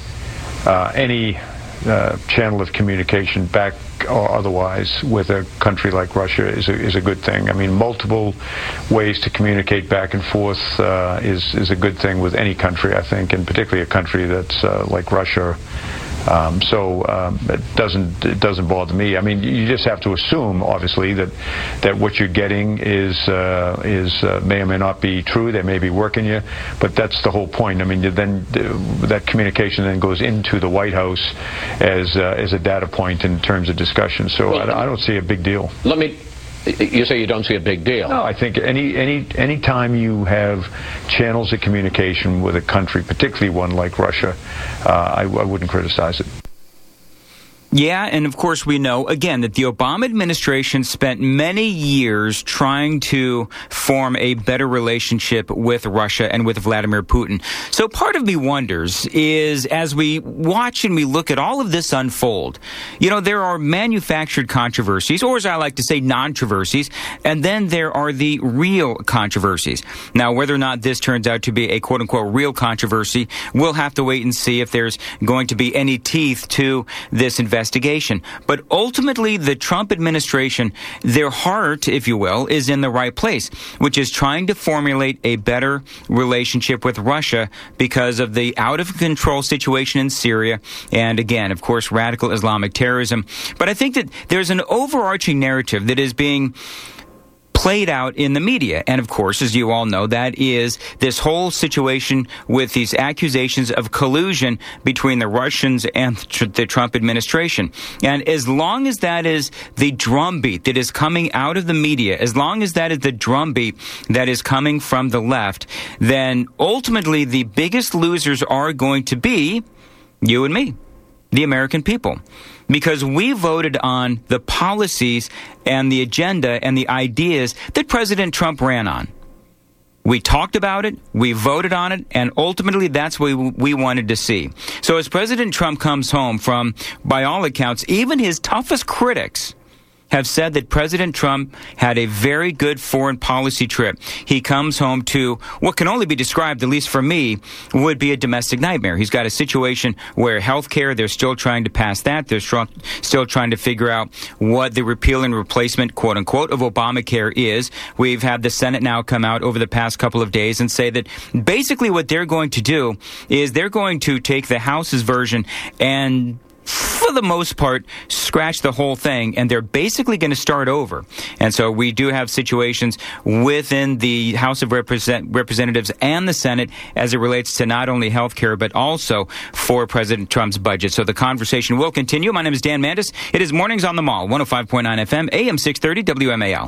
any channel of communication, back or otherwise, with a country like Russia is a good thing. I mean, multiple ways to communicate back and forth is a good thing with any country, I think, and particularly a country that's like Russia. It doesn't bother me. I mean, you just have to assume, obviously, that what you're getting is may or may not be true. They may be working you, but that's the whole point. I mean, then that communication then goes into the White House as a data point in terms of discussion. So I don't see a big deal. You say you don't see a big deal. No, I think any time you have channels of communication with a country, particularly one like Russia, I wouldn't criticize it. Yeah, and of course we know, again, that the Obama administration spent many years trying to form a better relationship with Russia and with Vladimir Putin. So part of me wonders is, as we watch and we look at all of this unfold, you know, there are manufactured controversies, or as I like to say, non-controversies, and then there are the real controversies. Now, whether or not this turns out to be a quote-unquote real controversy, we'll have to wait and see if there's going to be any teeth to this investigation. But ultimately, the Trump administration, their heart, if you will, is in the right place, which is trying to formulate a better relationship with Russia because of the out-of-control situation in Syria and, again, of course, radical Islamic terrorism. But I think that there's an overarching narrative that is being played out in the media. And of course, as you all know, that is this whole situation with these accusations of collusion between the Russians and the Trump administration. And as long as that is the drumbeat that is coming out of the media, as long as that is the drumbeat that is coming from the left, then ultimately the biggest losers are going to be you and me, the American people. Because we voted on the policies and the agenda and the ideas that President Trump ran on. We talked about it, we voted on it, and ultimately that's what we wanted to see. So as President Trump comes home from, by all accounts, even his toughest critics have said that President Trump had a very good foreign policy trip. He comes home to what can only be described, at least for me, would be a domestic nightmare. He's got a situation where health care, they're still trying to pass that. They're still trying to figure out what the repeal and replacement, quote unquote, of Obamacare is. We've had the Senate now come out over the past couple of days and say that basically what they're going to do is they're going to take the House's version and, for the most part, scratch the whole thing, and they're basically going to start over. And so we do have situations within the House of Representatives and the Senate as it relates to not only health care, but also for President Trump's budget. So the conversation will continue. My name is Dan Mandis. It is Mornings on the Mall, 105.9 FM, AM 630, WMAL.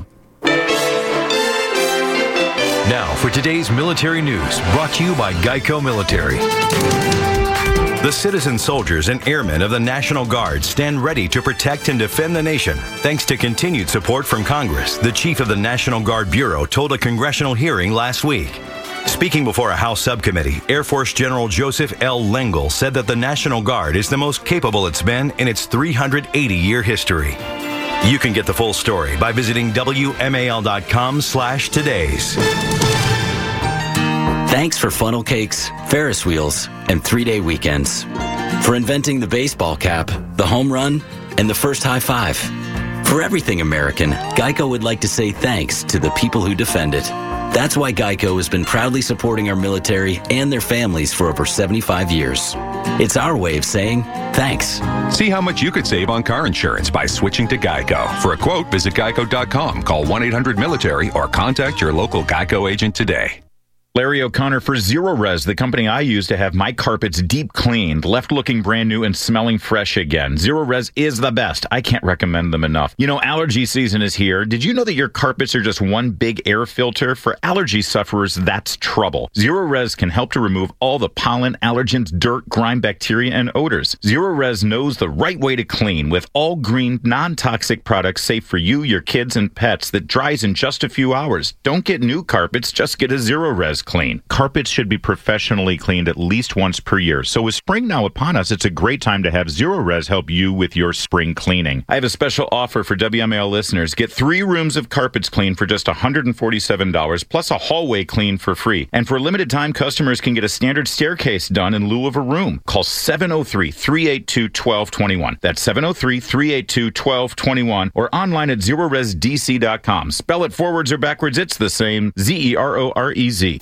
Now for today's military news, brought to you by Geico Military. The citizen soldiers and airmen of the National Guard stand ready to protect and defend the nation. Thanks to continued support from Congress, the chief of the National Guard Bureau told a congressional hearing last week. Speaking before a House subcommittee, Air Force General Joseph L. Lengyel said that the National Guard is the most capable it's been in its 380-year history. You can get the full story by visiting WMAL.com/todays. Thanks for funnel cakes, Ferris wheels, and 3-day weekends. For inventing the baseball cap, the home run, and the first high five. For everything American, Geico would like to say thanks to the people who defend it. That's why Geico has been proudly supporting our military and their families for over 75 years. It's our way of saying thanks. See how much you could save on car insurance by switching to Geico. For a quote, visit geico.com, call 1-800-MILITARY, or contact your local Geico agent today. Larry O'Connor for Zerorez, the company I use to have my carpets deep cleaned, left looking brand new and smelling fresh again. Zerorez is the best. I can't recommend them enough. You know, allergy season is here. Did you know that your carpets are just one big air filter? For allergy sufferers, that's trouble. Zerorez can help to remove all the pollen, allergens, dirt, grime, bacteria, and odors. Zerorez knows the right way to clean with all green, non-toxic products safe for you, your kids, and pets that dries in just a few hours. Don't get new carpets, just get a Zerorez clean. Carpets should be professionally cleaned at least once per year. So with spring now upon us, it's a great time to have Zerorez help you with your spring cleaning. I have a special offer for WMAL listeners. Get 3 rooms of carpets cleaned for just $147 plus a hallway clean for free. And for a limited time, customers can get a standard staircase done in lieu of a room. Call 703-382-1221. That's 703-382-1221 or online at ZerorezDC.com. Spell it forwards or backwards, it's the same. Zerorez.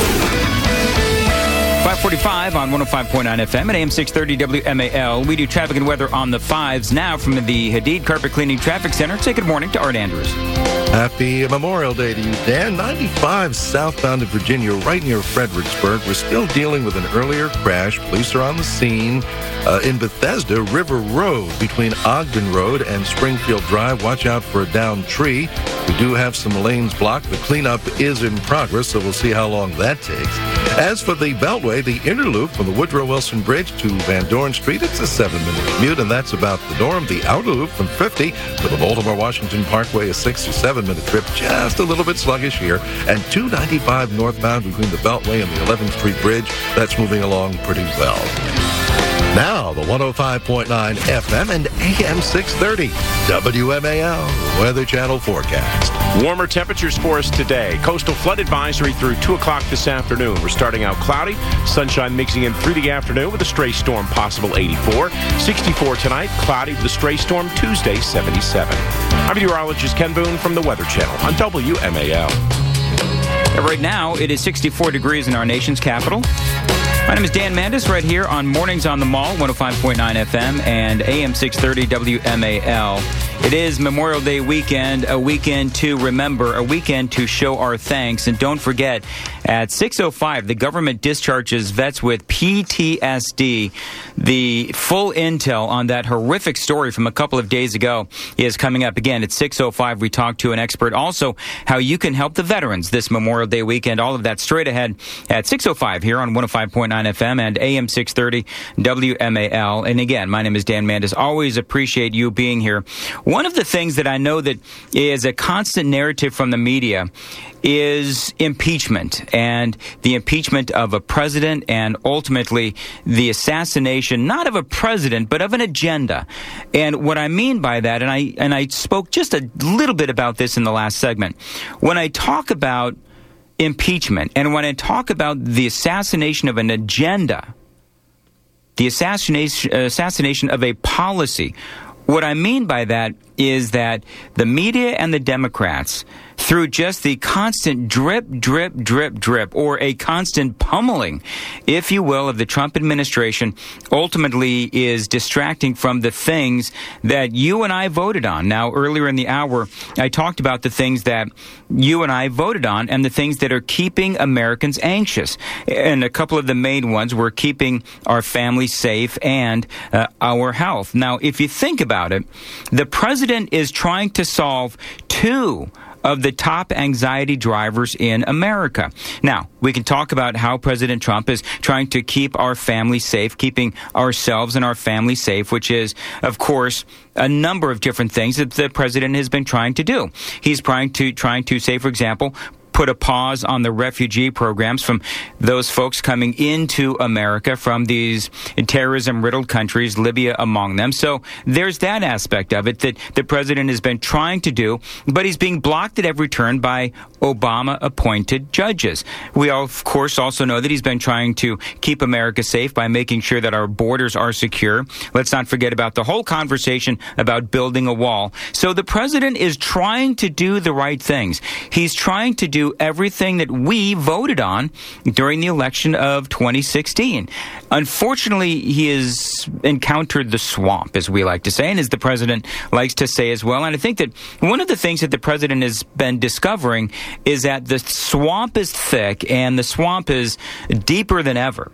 545 on 105.9 FM and AM 630 WMAL. We do traffic and weather on the 5s now from the Hadid Carpet Cleaning Traffic Center. Say good morning to Art Andrews. Happy Memorial Day to you, Dan. 95 southbound of Virginia, right near Fredericksburg. We're still dealing with an earlier crash. Police are on the scene. In Bethesda, River Road between Ogden Road and Springfield Drive. Watch out for a downed tree. We do have some lanes blocked. The cleanup is in progress, so we'll see how long that takes. As for the Beltway, the inner loop from the Woodrow Wilson Bridge to Van Dorn Street, it's a 7-minute commute, and that's about the norm. The outer loop from 50 to the Baltimore-Washington Parkway, a 6 or 7-minute trip, just a little bit sluggish here. And 295 northbound between the Beltway and the 11th Street Bridge, that's moving along pretty well. Now, the 105.9 FM and AM 630 WMAL Weather Channel forecast. Warmer temperatures for us today. Coastal flood advisory through 2 o'clock this afternoon. We're starting out cloudy. Sunshine mixing in through the afternoon with a stray storm possible 84. 64 tonight. Cloudy with a stray storm Tuesday 77. I'm meteorologist Ken Boone from the Weather Channel on WMAL. Right now, it is 64 degrees in our nation's capital. My name is Dan Mandis, right here on Mornings on the Mall, 105.9 FM and AM 630 WMAL. It is Memorial Day weekend, a weekend to remember, a weekend to show our thanks. And don't forget, at 6:05, the government discharges vets with PTSD. The full intel on that horrific story from a couple of days ago is coming up again at 6:05. We talk to an expert. Also, how you can help the veterans this Memorial Day weekend. All of that straight ahead at 6:05 here on 105.9 FM and AM 630 WMAL. And again, my name is Dan Mandis. Always appreciate you being here. One of the things that I know that is a constant narrative from the media is impeachment and the impeachment of a president, and ultimately the assassination, not of a president, but of an agenda. And what I mean by that, and I spoke just a little bit about this in the last segment, when I talk about impeachment and when I talk about the assassination of an agenda, the assassination of a policy, what I mean by that is that the media and the Democrats, through just the constant drip, drip, drip, drip, or a constant pummeling, if you will, of the Trump administration, ultimately is distracting from the things that you and I voted on. Now, earlier in the hour, I talked about the things that you and I voted on and the things that are keeping Americans anxious. And a couple of the main ones were keeping our families safe and our health. Now, if you think about it, the president is trying to solve two of the top anxiety drivers in America. Now, we can talk about how President Trump is trying to keep our families safe, keeping ourselves and our families safe, which is, of course, a number of different things that the president has been trying to do. He's trying to say, for example, put a pause on the refugee programs from those folks coming into America from these terrorism-riddled countries, Libya among them. So there's that aspect of it that the president has been trying to do, but he's being blocked at every turn by Obama-appointed judges. We, of course, also know that he's been trying to keep America safe by making sure that our borders are secure. Let's not forget about the whole conversation about building a wall. So the president is trying to do the right things. He's trying to do everything that we voted on during the election of 2016. Unfortunately, he has encountered the swamp, as we like to say, and as the president likes to say as well. And I think that one of the things that the president has been discovering is that the swamp is thick and the swamp is deeper than ever.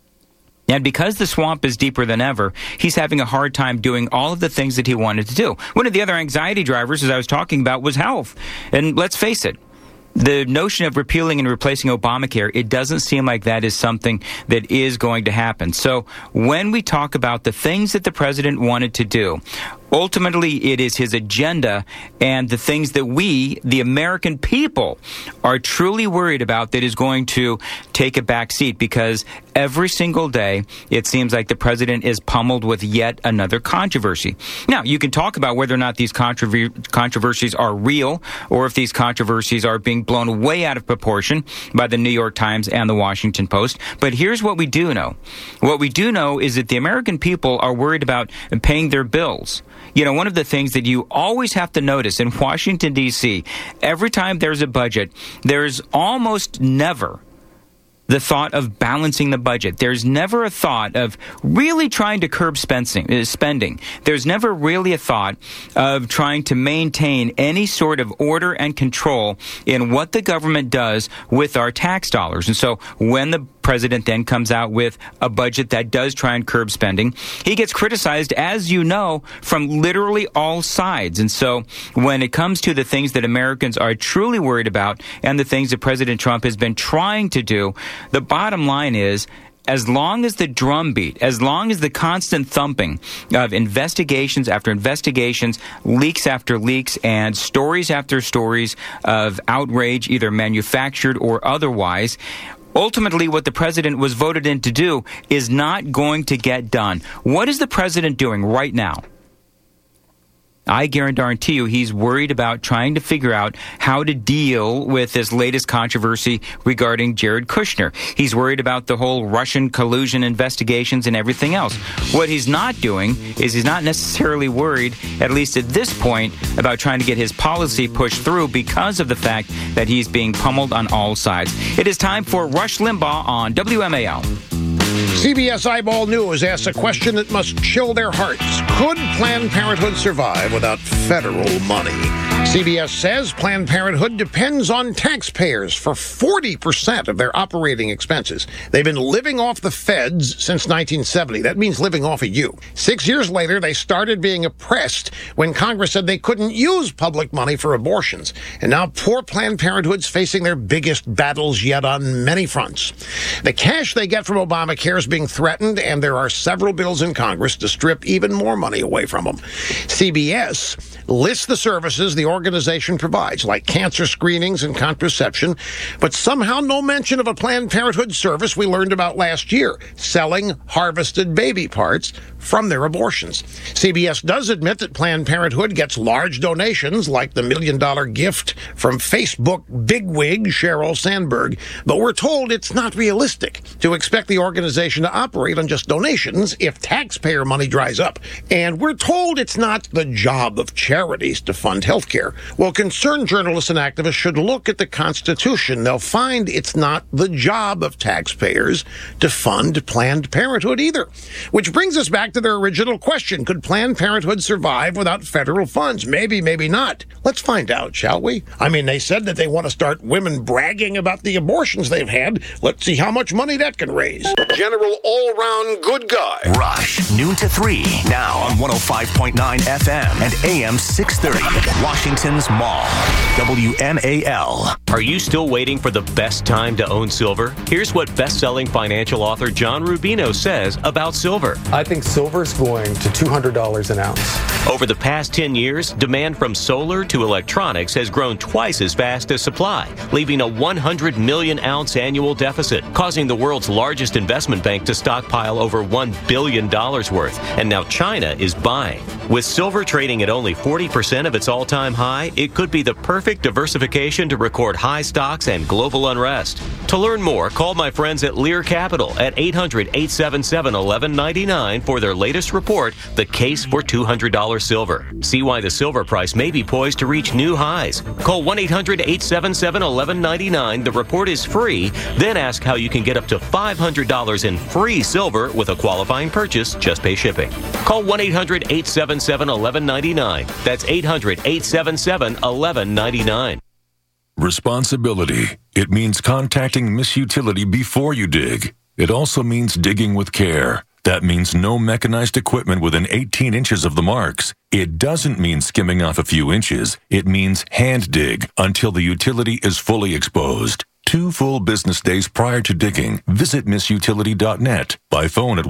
And because the swamp is deeper than ever, he's having a hard time doing all of the things that he wanted to do. One of the other anxiety drivers, as I was talking about, was health. And let's face it, the notion of repealing and replacing Obamacare, it doesn't seem like that is something that is going to happen. So when we talk about the things that the president wanted to do, ultimately, it is his agenda and the things that we, the American people, are truly worried about that is going to take a back seat, because every single day it seems like the president is pummeled with yet another controversy. Now, you can talk about whether or not these controversies are real or if these controversies are being blown way out of proportion by the New York Times and the Washington Post. But here's what we do know. What we do know is that the American people are worried about paying their bills. You know, one of the things that you always have to notice in Washington, D.C., every time there's a budget, there's almost never the thought of balancing the budget. There's never a thought of really trying to curb spending. There's never really a thought of trying to maintain any sort of order and control in what the government does with our tax dollars. And so when the president then comes out with a budget that does try and curb spending, he gets criticized, as you know, from literally all sides. And so when it comes to the things that Americans are truly worried about and the things that President Trump has been trying to do, the bottom line is, as long as the drumbeat, as long as the constant thumping of investigations after investigations, leaks after leaks, and stories after stories of outrage, either manufactured or otherwise, ultimately, what the president was voted in to do is not going to get done. What is the president doing right now? I guarantee you he's worried about trying to figure out how to deal with this latest controversy regarding Jared Kushner. He's worried about the whole Russian collusion investigations and everything else. What he's not doing is he's not necessarily worried, at least at this point, about trying to get his policy pushed through because of the fact that he's being pummeled on all sides. It is time for Rush Limbaugh on WMAL. CBS Eyeball News asks a question that must chill their hearts. Could Planned Parenthood survive without federal money? CBS says Planned Parenthood depends on taxpayers for 40% of their operating expenses. They've been living off the feds since 1970. That means living off of you. 6 years later, they started being oppressed when Congress said they couldn't use public money for abortions. And now poor Planned Parenthood's facing their biggest battles yet on many fronts. The cash they get from Obamacare is being threatened, and there are several bills in Congress to strip even more money away from them. CBS lists the services the organization provides, like cancer screenings and contraception, but somehow no mention of a Planned Parenthood service we learned about last year, selling harvested baby parts from their abortions. CBS does admit that Planned Parenthood gets large donations, like the $1 million gift from Facebook bigwig Sheryl Sandberg, but we're told it's not realistic to expect the organization to operate on just donations if taxpayer money dries up. And we're told it's not the job of charities to fund health care. Well, concerned journalists and activists should look at the Constitution. They'll find it's not the job of taxpayers to fund Planned Parenthood either. Which brings us back to their original question. Could Planned Parenthood survive without federal funds? Maybe, maybe not. Let's find out, shall we? I mean, they said that they want to start women bragging about the abortions they've had. Let's see how much money that can raise. General all-round good guy. Rush, noon to 3, now on 105.9 FM and AM 630, Washington's Mall, WMAL. Are you still waiting for the best time to own silver? Here's what best-selling financial author John Rubino says about silver. I think silver's going to $200 an ounce. Over the past 10 years, demand from solar to electronics has grown twice as fast as supply, leaving a 100 million ounce annual deficit, causing the world's largest investment bank to stockpile over $1 billion worth. And now China is buying. With silver trading at only 40% of its all-time high, it could be the perfect diversification to record high stocks and global unrest. To learn more, call my friends at Lear Capital at 800-877-1199 for their latest report, The Case for $200 Silver. See why the silver price may be poised to reach new highs. Call 1-800-877-1199. The report is free. Then ask how you can get up to $500 in free silver with a qualifying purchase. Just pay shipping. Call 1-800-877-1199. That's 800-877-1199. Responsibility. It means contacting Miss Utility before you dig. It also means digging with care. That means no mechanized equipment within 18 inches of the marks. It doesn't mean skimming off a few inches. It means hand dig until the utility is fully exposed. 2 full business days prior to digging, visit missutility.net. By phone at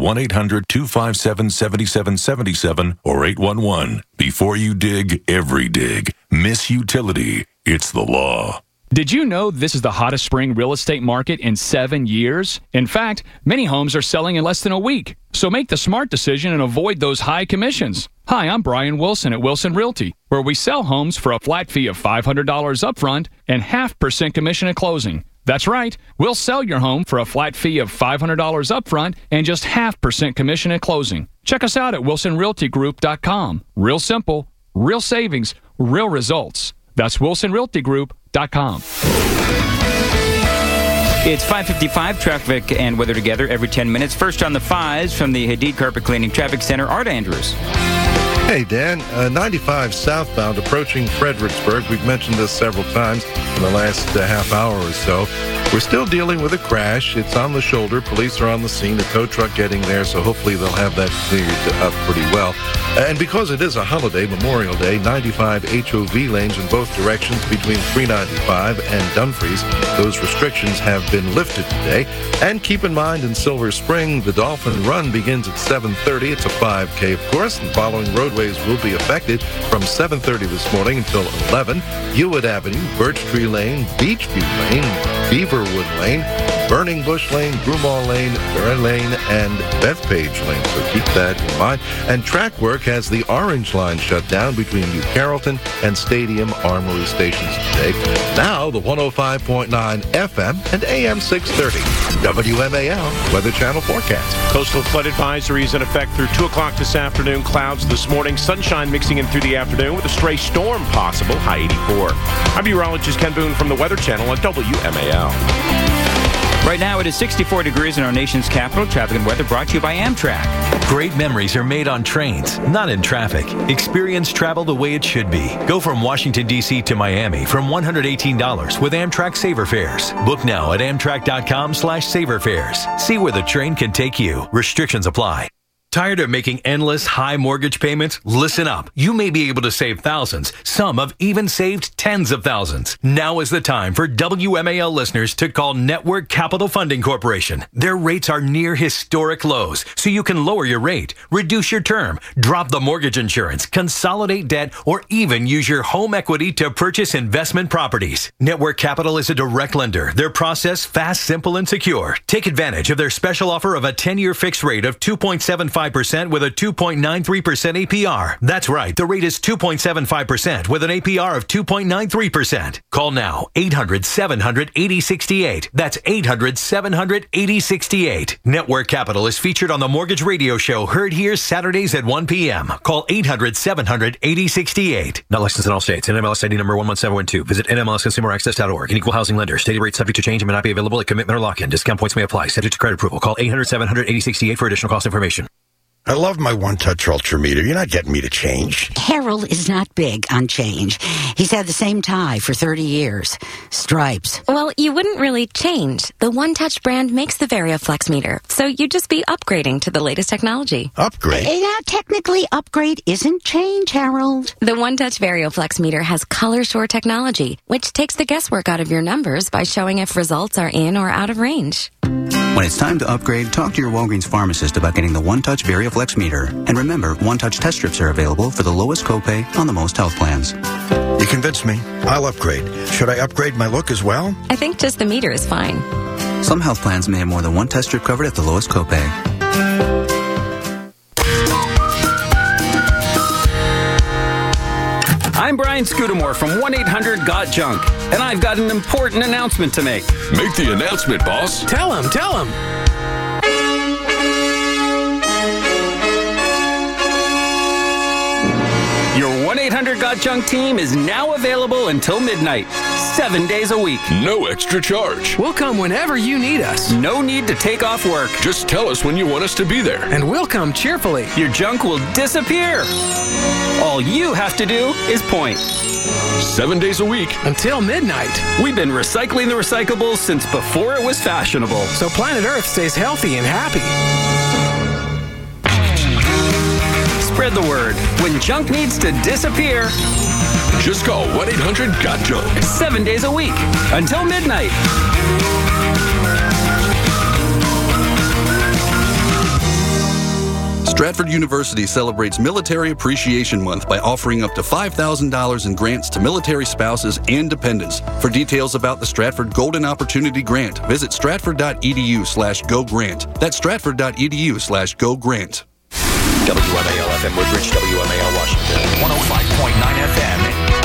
1-800-257-7777 or 811. Before you dig, every dig. Miss Utility. It's the law. Did you know this is the hottest spring real estate market in 7 years? In fact, many homes are selling in less than a week. So make the smart decision and avoid those high commissions. Hi, I'm Brian Wilson at Wilson Realty, where we sell homes for a flat fee of $500 upfront and 0.5% commission at closing. That's right. We'll sell your home for a flat fee of $500 upfront and just 0.5% commission at closing. Check us out at WilsonRealtyGroup.com. Real simple, real savings, real results. That's WilsonRealtyGroup.com. It's 5:55, traffic and weather together every 10 minutes. First on the 5s from the Hadid Carpet Cleaning Traffic Center, Art Andrews. Hey, Dan. 95 southbound approaching Fredericksburg. We've mentioned this several times in the last half hour or so. We're still dealing with a crash. It's on the shoulder. Police are on the scene. A tow truck getting there, so hopefully they'll have that cleared up pretty well. And because it is a holiday, Memorial Day, 95 HOV lanes in both directions between 395 and Dumfries. Those restrictions have been lifted today. And keep in mind, in Silver Spring, the Dolphin Run begins at 7:30. It's a 5K, of course, and following roadways will be affected from 7:30 this morning until 11. Hewitt Avenue, Birch Tree Lane, Beachview Lane, Beaverwood Lane, Burning Bush Lane, Broomall Lane, Barrett Lane, and Bethpage Lane. So keep that in mind. And track work has the Orange Line shut down between New Carrollton and Stadium Armory stations today. Now, the 105.9 FM and AM 630. WMAL Weather Channel forecast. Coastal flood advisory is in effect through 2 o'clock this afternoon. Clouds this morning. Sunshine mixing in through the afternoon with a stray storm possible. High 84. I'm meteorologist Ken Boone from the Weather Channel at WMAL. Right now it is 64 degrees in our nation's capital. Traffic and weather brought to you by Amtrak. Great memories are made on trains, not in traffic. Experience travel the way it should be. Go from Washington, D.C. to Miami from $118 with Amtrak Saver Fares. Book now at Amtrak.com/saverfares. See where the train can take you. Restrictions apply. Tired of making endless high mortgage payments? Listen up. You may be able to save thousands. Some have even saved tens of thousands. Now is the time for WMAL listeners to call Network Capital Funding Corporation. Their rates are near historic lows, so you can lower your rate, reduce your term, drop the mortgage insurance, consolidate debt, or even use your home equity to purchase investment properties. Network Capital is a direct lender. Their process fast, simple, and secure. Take advantage of their special offer of a 10-year fixed rate of 2.75% with a 2.93% APR. That's right. The rate is 2.75% with an APR of 2.93%. Call now. 800-700-8068. That's 800-700-8068. Network Capital is featured on the Mortgage Radio Show, heard here Saturdays at 1 p.m. Call 800-700-8068. Not licensed in all states. NMLS ID number 11712. Visit NMLSConsumerAccess.org. An equal housing lender. Stated rate subject to change and may not be available at commitment or lock-in. Discount points may apply. Subject to credit approval. Call 800-700-8068 for additional cost information. I love my one-touch Ultrameter. You're not getting me to change. Harold is not big on change. He's had the same tie for 30 years. Stripes. Well, you wouldn't really change. The One Touch brand makes the VarioFlex meter, so you'd just be upgrading to the latest technology. Upgrade? Now, technically, upgrade isn't change, Harold. The One Touch VarioFlex meter has color store technology, which takes the guesswork out of your numbers by showing if results are in or out of range. When it's time to upgrade, talk to your Walgreens pharmacist about getting the One Touch VarioFlex meter. And remember, One Touch test strips are available for the lowest copay on the most health plans. You convinced me. I'll upgrade. Should I upgrade my look as well? I think just the meter is fine. Some health plans may have more than one test strip covered at the lowest copay. I'm Brian Scudamore from 1-800-GOT-JUNK, and I've got an important announcement to make. Make the announcement, boss. Tell him. Your 1-800-GOT-JUNK team is now available until midnight, 7 days a week. No extra charge. We'll come whenever you need us. No need to take off work. Just tell us when you want us to be there. And we'll come cheerfully. Your junk will disappear. All you have to do is point. 7 days a week. Until midnight. We've been recycling the recyclables since before it was fashionable. So planet Earth stays healthy and happy. Spread the word. When junk needs to disappear, just call 1-800-GOT-JUNK. 7 days a week. Until midnight. Stratford University celebrates Military Appreciation Month by offering up to $5,000 in grants to military spouses and dependents. For details about the Stratford Golden Opportunity Grant, visit stratford.edu/go-grant. That's stratford.edu/go-grant. WMAL FM Woodbridge, WMAL Washington, 105.9 FM.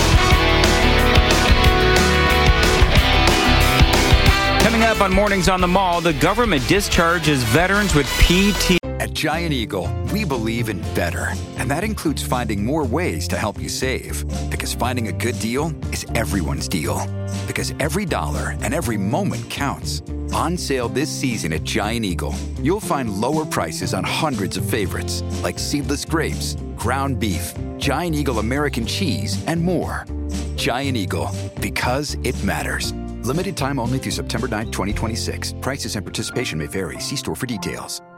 Coming up on Mornings on the Mall, the government discharges veterans with PT. At Giant Eagle, we believe in better, and that includes finding more ways to help you save. Because finding a good deal is everyone's deal. Because every dollar and every moment counts. On sale this season at Giant Eagle, you'll find lower prices on hundreds of favorites, like seedless grapes, ground beef, Giant Eagle American cheese, and more. Giant Eagle, because it matters. Limited time only through September 9, 2026. Prices and participation may vary. See store for details.